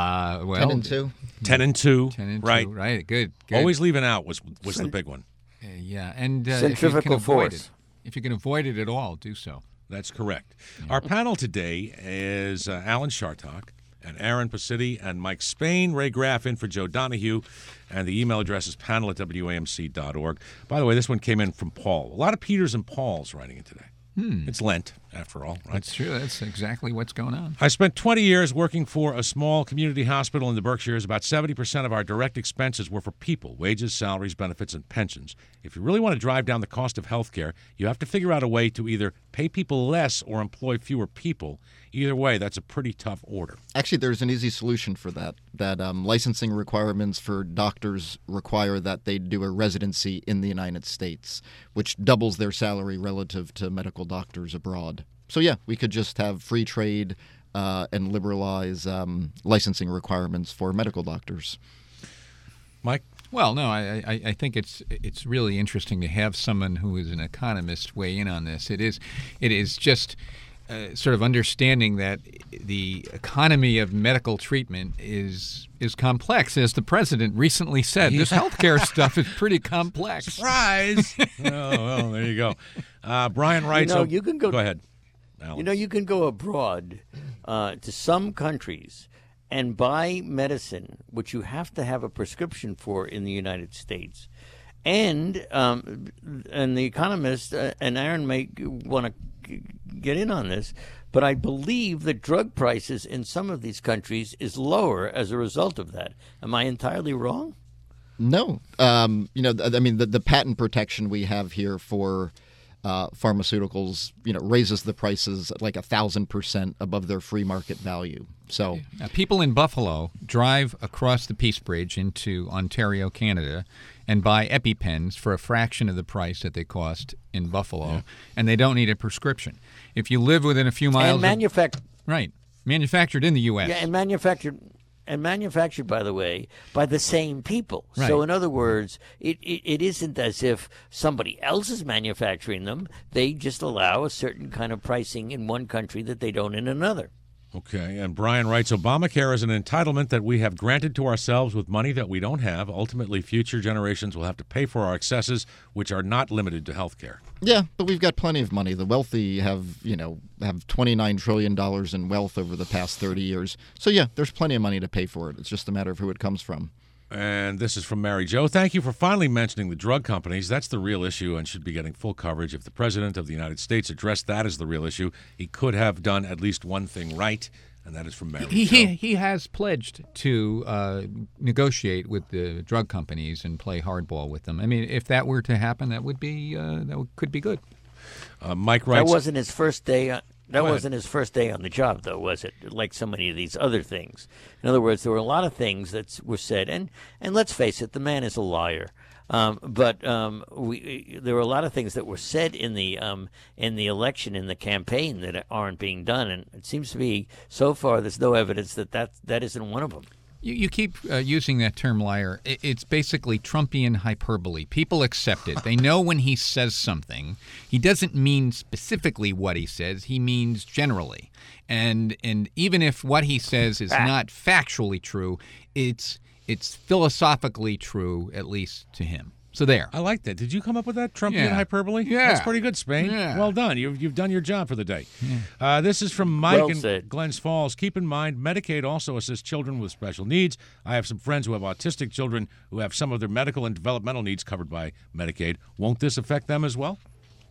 10 and 2. 10 and 2. 10 and 2. Right. Right. Good. Always leave an out was the big one. Yeah. And centrifugal force. If you can avoid it at all, do so. That's correct. Our panel today is Alan Chartock and Aaron Pacitti and Mike Spain. Ray Graff in for Joe Donahue. And the email address is panel@wamc.org. By the way, this one came in from Paul. A lot of Peters and Pauls writing in today. It's Lent, after all, right? That's true. That's exactly what's going on. I spent 20 years working for a small community hospital in the Berkshires. About 70% of our direct expenses were for people, wages, salaries, benefits, and pensions. If you really want to drive down the cost of health care, you have to figure out a way to either pay people less or employ fewer people. Either way, that's a pretty tough order. Actually, there's an easy solution for that. Licensing requirements for doctors require that they do a residency in the United States, which doubles their salary relative to medical doctors abroad. So, yeah, we could just have free trade and liberalize licensing requirements for medical doctors. Mike? Well, no, I think it's really interesting to have someone who is an economist weigh in on this. It is just sort of understanding that the economy of medical treatment is complex. As the president recently said, this healthcare stuff is pretty complex. Surprise! well, there you go. Brian writes... you can go ahead, Alan. You can go abroad to some countries and buy medicine, which you have to have a prescription for in the United States. And the economist, and Aaron may want to get in on this, but I believe that drug prices in some of these countries is lower as a result of that. Am I entirely wrong? No. The patent protection we have here for pharmaceuticals, raises the prices like 1,000% above their free market value. So people in Buffalo drive across the Peace Bridge into Ontario, Canada, and buy EpiPens for a fraction of the price that they cost in Buffalo, and they don't need a prescription. If you live within a few miles, and Manufactured in the U.S. Yeah, and manufactured, by the way, by the same people. Right. So, in other words, it isn't as if somebody else is manufacturing them. They just allow a certain kind of pricing in one country that they don't in another. Okay, and Brian writes, Obamacare is an entitlement that we have granted to ourselves with money that we don't have. Ultimately, future generations will have to pay for our excesses, which are not limited to health care. Yeah, but we've got plenty of money. The wealthy have $29 trillion in wealth over the past 30 years. So, yeah, there's plenty of money to pay for it. It's just a matter of who it comes from. And this is from Mary Jo. Thank you for finally mentioning the drug companies. That's the real issue and should be getting full coverage. If the President of the United States addressed that as the real issue, he could have done at least one thing right, and that is from Mary Jo. He has pledged to negotiate with the drug companies and play hardball with them. I mean, if that were to happen, that would be could be good. Mike writes, That wasn't his first day. That wasn't his first day on the job, though, was it? Like so many of these other things. In other words, there were a lot of things that were said, and let's face it, the man is a liar. But there were a lot of things that were said in the election, in the campaign, that aren't being done, and it seems to be so far there's no evidence that isn't one of them. You keep using that term liar. It's basically Trumpian hyperbole. People accept it. They know when he says something, he doesn't mean specifically what he says. He means generally. And even if what he says is not factually true, it's philosophically true, at least to him. So there. I like that. Did you come up with that, Trumpian Yeah. hyperbole? Yeah. That's pretty good, Spain. Yeah. Well done. You've done your job for the day. This is from Mike Well in said. Glens Falls. Keep in mind, Medicaid also assists children with special needs. I have some friends who have autistic children who have some of their medical and developmental needs covered by Medicaid. Won't this affect them as well?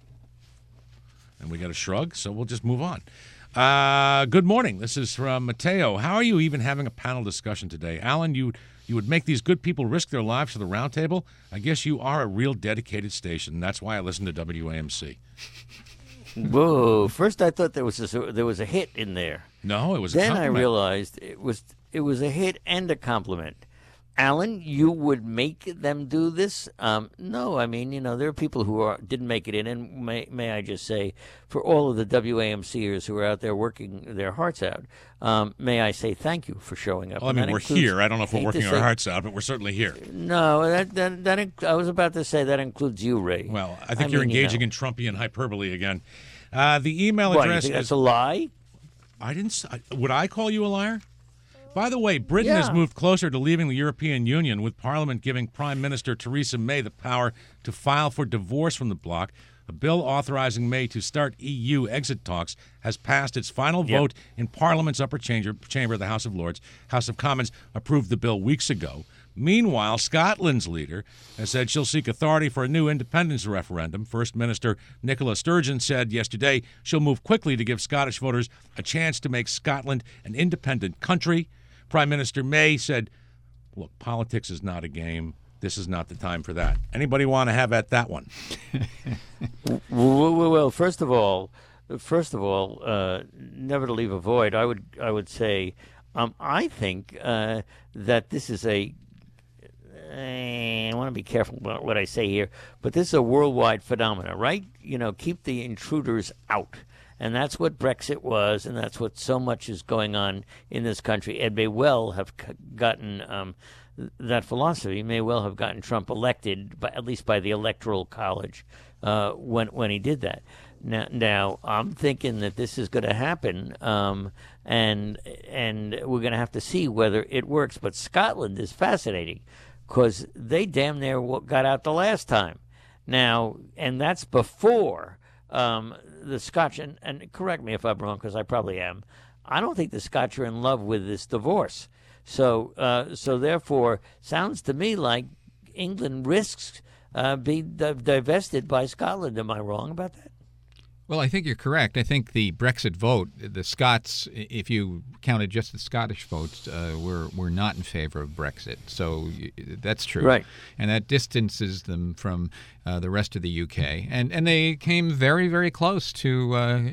And we got a shrug, so we'll just move on. Good morning. This is from Mateo. How are you even having a panel discussion today? Alan, you would make these good people risk their lives for the roundtable? I guess you are a real dedicated station. That's why I listen to WAMC. Whoa! First, I thought there was a hit in there. No, it was a Then I compliment. realized it was a hit and a compliment. Alan, you would make them do this? No, I mean, there are people who didn't make it in, and may I just say, for all of the WAMCers who are out there working their hearts out, may I say thank you for showing up. Well, I And mean, that we're includes- here. I don't know if we're hate to working our say- hearts out, but we're certainly here. No, I was about to say that includes you, Ray. Well, I think you're mean, engaging in Trumpian hyperbole again. The email What, you address think is... that's a lie? Would I call you a liar? By the way, Britain has Yeah. moved closer to leaving the European Union, with Parliament giving Prime Minister Theresa May the power to file for divorce from the bloc. A bill authorizing May to start EU exit talks has passed its final vote in Parliament's upper chamber, the House of Lords. House of Commons approved the bill weeks ago. Meanwhile, Scotland's leader has said she'll seek authority for a new independence referendum. First Minister Nicola Sturgeon said yesterday she'll move quickly to give Scottish voters a chance to make Scotland an independent country. Prime Minister May said, look, politics is not a game. This is not the time for that. Anybody want to have at that one? Well, first of all, never to leave a void. I would say, I think that this is I want to be careful about what I say here, but this is a worldwide phenomenon, right? Keep the intruders out. And that's what Brexit was, and that's what so much is going on in this country. It may well have gotten that philosophy may well have gotten Trump elected, at least by the Electoral College, when he did that. Now I'm thinking that this is going to happen, and we're going to have to see whether it works. But Scotland is fascinating because they damn near got out the last time. Now, and that's before the Scotch, and correct me if I'm wrong because I probably am. I don't think the Scotch are in love with this divorce. So therefore, sounds to me like England risks being divested by Scotland. Am I wrong about that? Well, I think you're correct. I think the Brexit vote, the Scots, if you counted just the Scottish votes, were not in favor of Brexit. So that's true. Right. And that distances them from the rest of the UK. And they came very, very close to,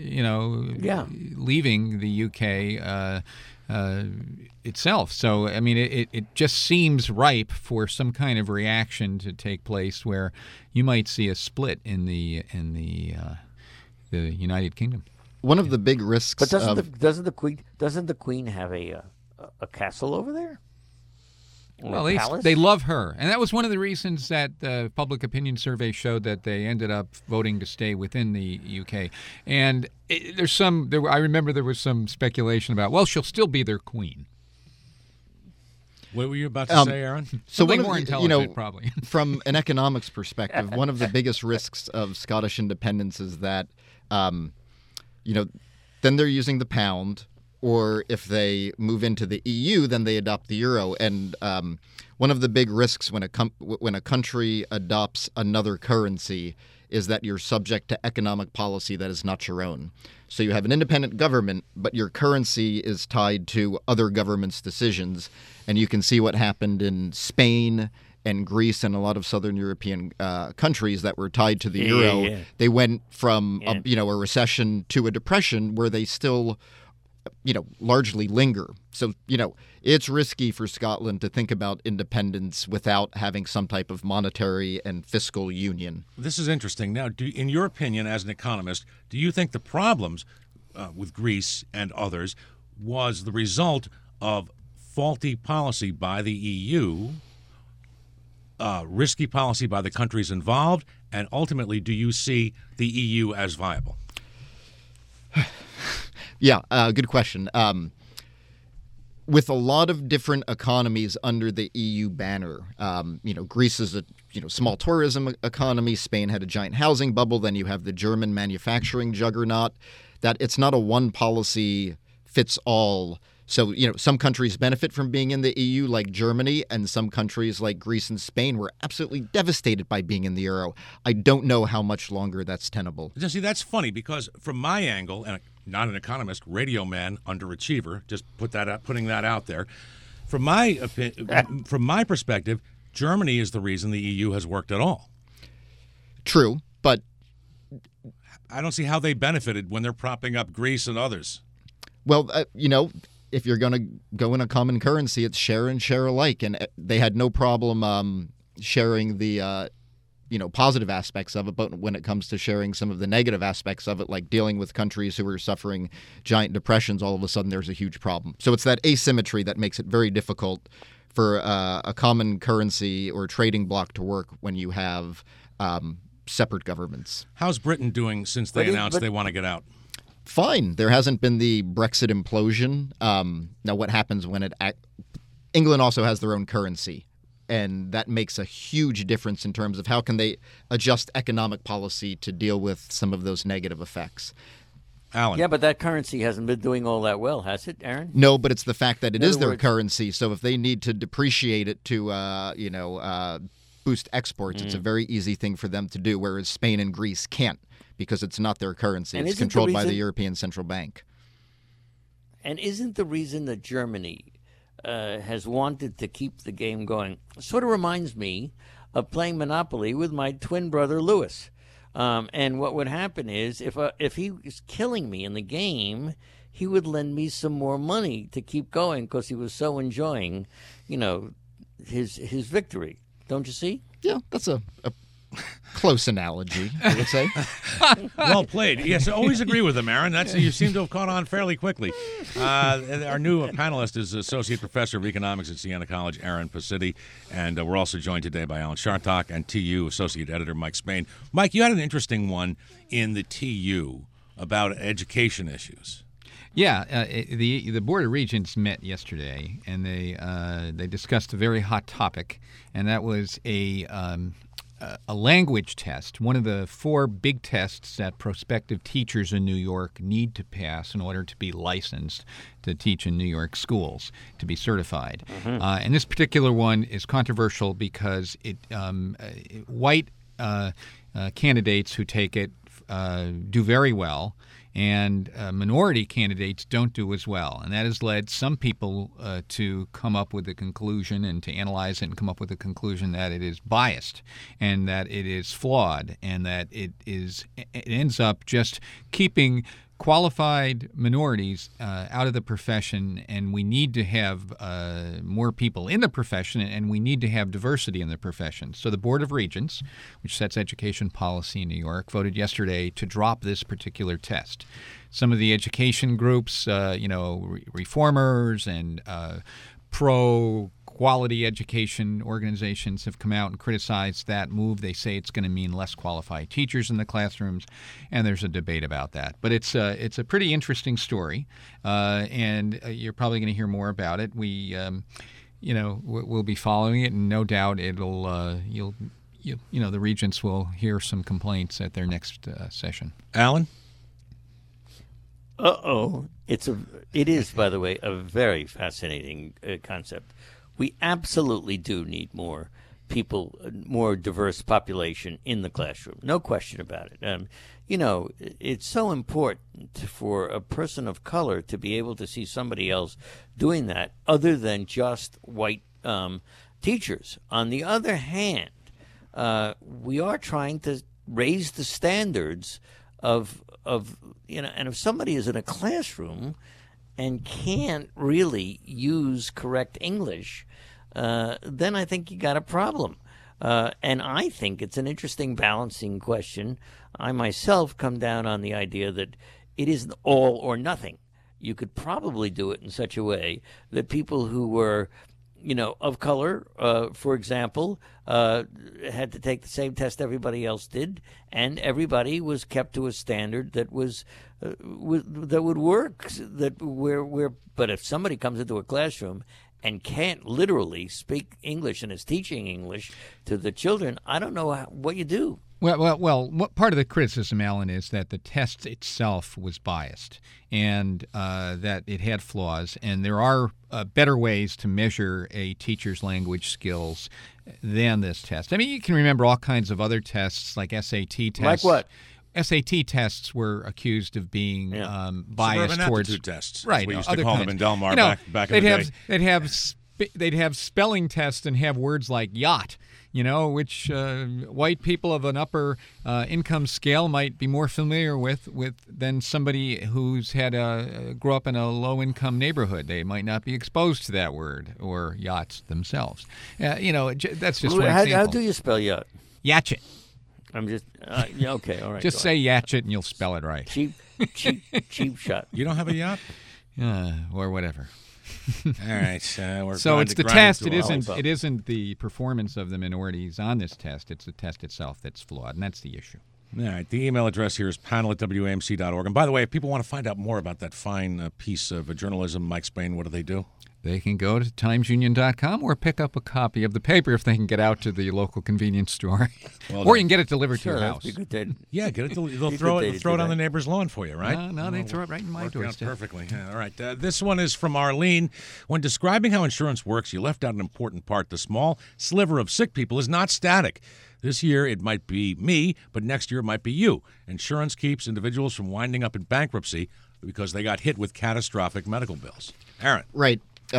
leaving the UK itself. So, I mean, it just seems ripe for some kind of reaction to take place where you might see a split in the United Kingdom. One of the big risks But of doesn't the Queen have a castle over there? Or Well, a palace? they love her, and that was one of the reasons that the public opinion survey showed that they ended up voting to stay within the UK. And I remember there was some speculation about, well, she'll still be their queen. What were you about to say, Aaron? so Something one of more the- intelligent, probably. From an economics perspective, one of the biggest risks of Scottish independence is that, then they're using the pound, or if they move into the EU, then they adopt the euro. And one of the big risks when a country adopts another currency is that you're subject to economic policy that is not your own. So you have an independent government, but your currency is tied to other governments' decisions. And you can see what happened in Spain and Greece and a lot of southern European countries that were tied to the euro. Yeah. They went from a recession to a depression where they still largely linger. So, it's risky for Scotland to think about independence without having some type of monetary and fiscal union. This is interesting. Now, in your opinion, as an economist, do you think the problems with Greece and others was the result of faulty policy by the EU, risky policy by the countries involved, and ultimately, do you see the EU as viable? Yeah, good question. With a lot of different economies under the EU banner, Greece is a small tourism economy. Spain had a giant housing bubble. Then you have the German manufacturing juggernaut. That it's not a one policy fits all. So some countries benefit from being in the EU, like Germany, and some countries like Greece and Spain were absolutely devastated by being in the euro. I don't know how much longer that's tenable. See, that's funny because from my angle, and not an economist, radio man, underachiever, just putting that out there. From my perspective, Germany is the reason the EU has worked at all. True, but I don't see how they benefited when they're propping up Greece and others. well, if you're going to go in a common currency, it's share and share alike, and they had no problem sharing the positive aspects of it, but when it comes to sharing some of the negative aspects of it, like dealing with countries who are suffering giant depressions, all of a sudden there's a huge problem. So it's that asymmetry that makes it very difficult for a common currency or trading bloc to work when you have separate governments. How's Britain doing since they announced they want to get out? Fine. There hasn't been the Brexit implosion. Now, what happens when England also has their own currency, and that makes a huge difference in terms of how can they adjust economic policy to deal with some of those negative effects. Alan. Yeah, but that currency hasn't been doing all that well, has it, Aaron? No, but it's the fact that it is their words- currency. So if they need to depreciate it to, boost exports, it's a very easy thing for them to do, whereas Spain and Greece can't because it's not their currency. And It's isn't the controlled by the reason- European Central Bank. And isn't the reason that Germany has wanted to keep the game going sort of reminds me of playing Monopoly with my twin brother Louis. And what would happen is if he was killing me in the game, he would lend me some more money to keep going because he was so enjoying, his victory. Don't you see? Yeah, that's a close analogy, I would say. Well played. Yes, I always agree with them, Aaron. You seem to have caught on fairly quickly. Our new panelist is Associate Professor of Economics at Siena College, Aaron Pacitti, and we're also joined today by Alan Chartock and TU Associate Editor Mike Spain. Mike, you had an interesting one in the TU about education issues. Yeah, the Board of Regents met yesterday, and they discussed a very hot topic, and that was a language test, one of the 4 big tests that prospective teachers in New York need to pass in order to be licensed to teach in New York schools, to be certified. And this particular one is controversial because white candidates who take it do very well, and minority candidates don't do as well. And that has led some people to come up with the conclusion and to analyze it and come up with the conclusion that it is biased and that it is flawed and that it ends up just keeping qualified minorities out of the profession, and we need to have more people in the profession, and we need to have diversity in the profession. So the Board of Regents, which sets education policy in New York, voted yesterday to drop this particular test. Some of the education groups, reformers and pro-quality education organizations have come out and criticized that move. They say it's going to mean less qualified teachers in the classrooms, and there's a debate about that. But it's a pretty interesting story, and you're probably going to hear more about it. We'll be following it, and no doubt it'll the regents will hear some complaints at their next session. Alan? It is, by the way, a very fascinating concept. We absolutely do need more people, more diverse population in the classroom. No question about it. It's so important for a person of color to be able to see somebody else doing that other than just white teachers. On the other hand, we are trying to raise the standards of and if somebody is in a classroom and can't really use correct English, then I think you got a problem. And I think it's an interesting balancing question. I myself come down on the idea that it isn't all or nothing. You could probably do it in such a way that people who were of color, for example, had to take the same test everybody else did, and everybody was kept to a standard that that would work. But if somebody comes into a classroom and can't literally speak English and is teaching English to the children, I don't know what you do. Well, what part of the criticism, Alan, is that the test itself was biased and that it had flaws, and there are better ways to measure a teacher's language skills than this test. I mean, you can remember all kinds of other tests, like SAT tests. Like what? SAT tests were accused of being biased Suburban towards aptitude tests. Right. We used other to call kinds. them in Delmar back in the day. They'd have spelling tests and have words like yacht, which white people of an upper income scale might be more familiar with than somebody who's grew up in a low income neighborhood. They might not be exposed to that word or yachts themselves. That's just one example. How do you spell yacht? Yatchet. I'm just okay. All right. Just say Yatchet and you'll spell it right. Cheap shot. You don't have a yacht? Or whatever. All right. So it's the test. It isn't the performance of the minorities on this test. It's the test itself that's flawed, and that's the issue. All right. The email address here is panel@wamc.org. And by the way, if people want to find out more about that fine piece of journalism Mike Spain, what do they do? They can go to timesunion.com or pick up a copy of the paper if they can get out to the local convenience store. Or you can get it delivered to your house. Yeah, get it. They'll throw it on the neighbor's lawn for you, right? No, they throw it right in my doorstep. Perfectly. Yeah, all right. This one is from Arlene. When describing how insurance works, you left out an important part. The small sliver of sick people is not static. This year it might be me, but next year it might be you. Insurance keeps individuals from winding up in bankruptcy because they got hit with catastrophic medical bills. Aaron. Right.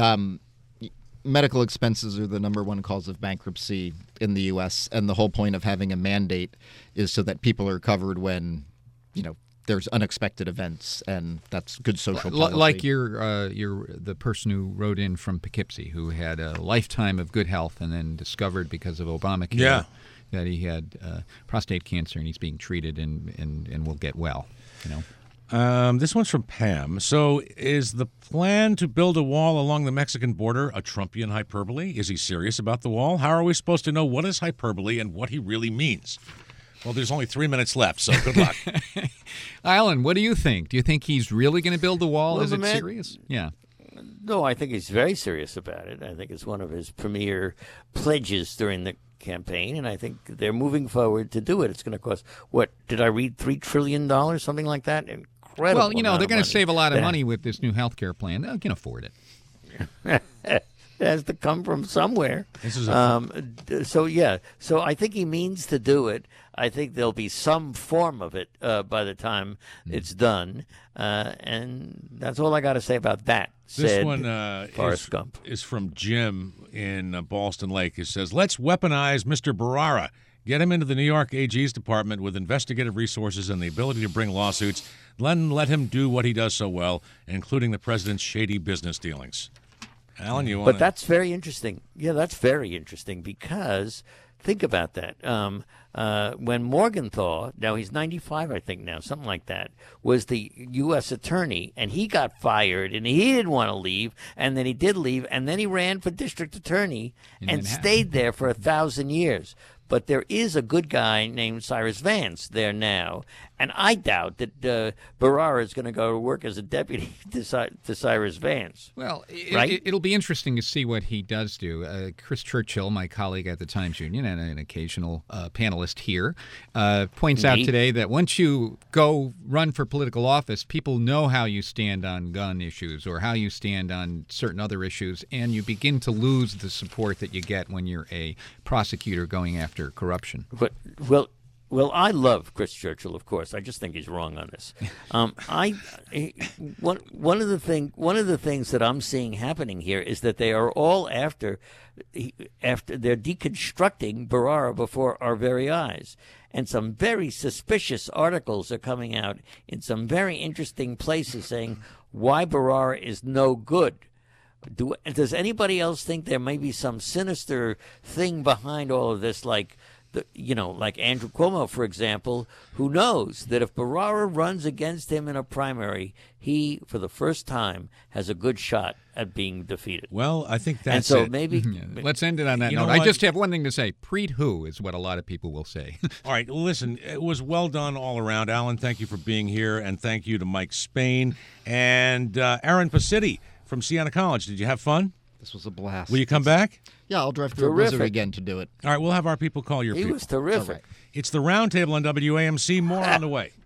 Medical expenses are the number one cause of bankruptcy in the U.S., and the whole point of having a mandate is so that people are covered when, there's unexpected events, and that's good social policy. Like the person who wrote in from Poughkeepsie, who had a lifetime of good health and then discovered because of Obamacare that he had prostate cancer, and he's being treated and will get well. This one's from Pam. So is the plan to build a wall along the Mexican border a Trumpian hyperbole? Is he serious about the wall? How are we supposed to know what is hyperbole and what he really means? Well, there's only 3 minutes left, so good luck. Alan, what do you think? Do you think he's really going to build a wall? Is it serious? Yeah. No, I think he's very serious about it. I think it's one of his premier pledges during the campaign, and I think they're moving forward to do it. It's going to cost, what, did I read, $3 trillion, something like that? Incredible. Well, they're going to save a lot of money with this new health care plan. They can afford it. It has to come from somewhere. So I think he means to do it. I think there'll be some form of it by the time it's done. And that's all I got to say about that. This one Gump is from Jim in Ballston Lake. It says, let's weaponize Mr. Barrara. Get him into the New York AG's department with investigative resources and the ability to bring lawsuits. Then let him do what he does so well, including the president's shady business dealings. Alan, you want But that's very interesting. Yeah, that's very interesting because think about that. When Morgenthau, now he's 95, I think now, something like that, was the U.S. attorney, and he got fired, and he didn't want to leave, and then he did leave, and then he ran for district attorney and stayed there for 1,000 years. But there is a good guy named Cyrus Vance there now, and I doubt that Bharara is going to go to work as a deputy to Cyrus Vance. Well, right? It'll be interesting to see what he does do. Chris Churchill, my colleague at the Times Union and an occasional panelist here, points out today that once you go run for political office, people know how you stand on gun issues or how you stand on certain other issues, and you begin to lose the support that you get when you're a prosecutor going after corruption. But well, I love Chris Churchill, of course. I just think he's wrong on this. One of the things that I'm seeing happening here is that they are all after they're deconstructing Bharara before our very eyes, and some very suspicious articles are coming out in some very interesting places saying why Bharara is no good. Does anybody else think there may be some sinister thing behind all of this, like Andrew Cuomo, for example, who knows that if Bharara runs against him in a primary, he, for the first time, has a good shot at being defeated. Well, I think that's and so it. maybe Let's end it on that note. I just have one thing to say. Preet who is what a lot of people will say. All right, listen, it was well done all around. Alan, thank you for being here, and thank you to Mike Spain and Aaron Pacitti from Siena College. Did you have fun? This was a blast. Will you come back? Yeah, I'll drive through a blizzard again to do it. All right, we'll have our people call your he people. was terrific. All right. It's the Roundtable on WAMC. More on the way.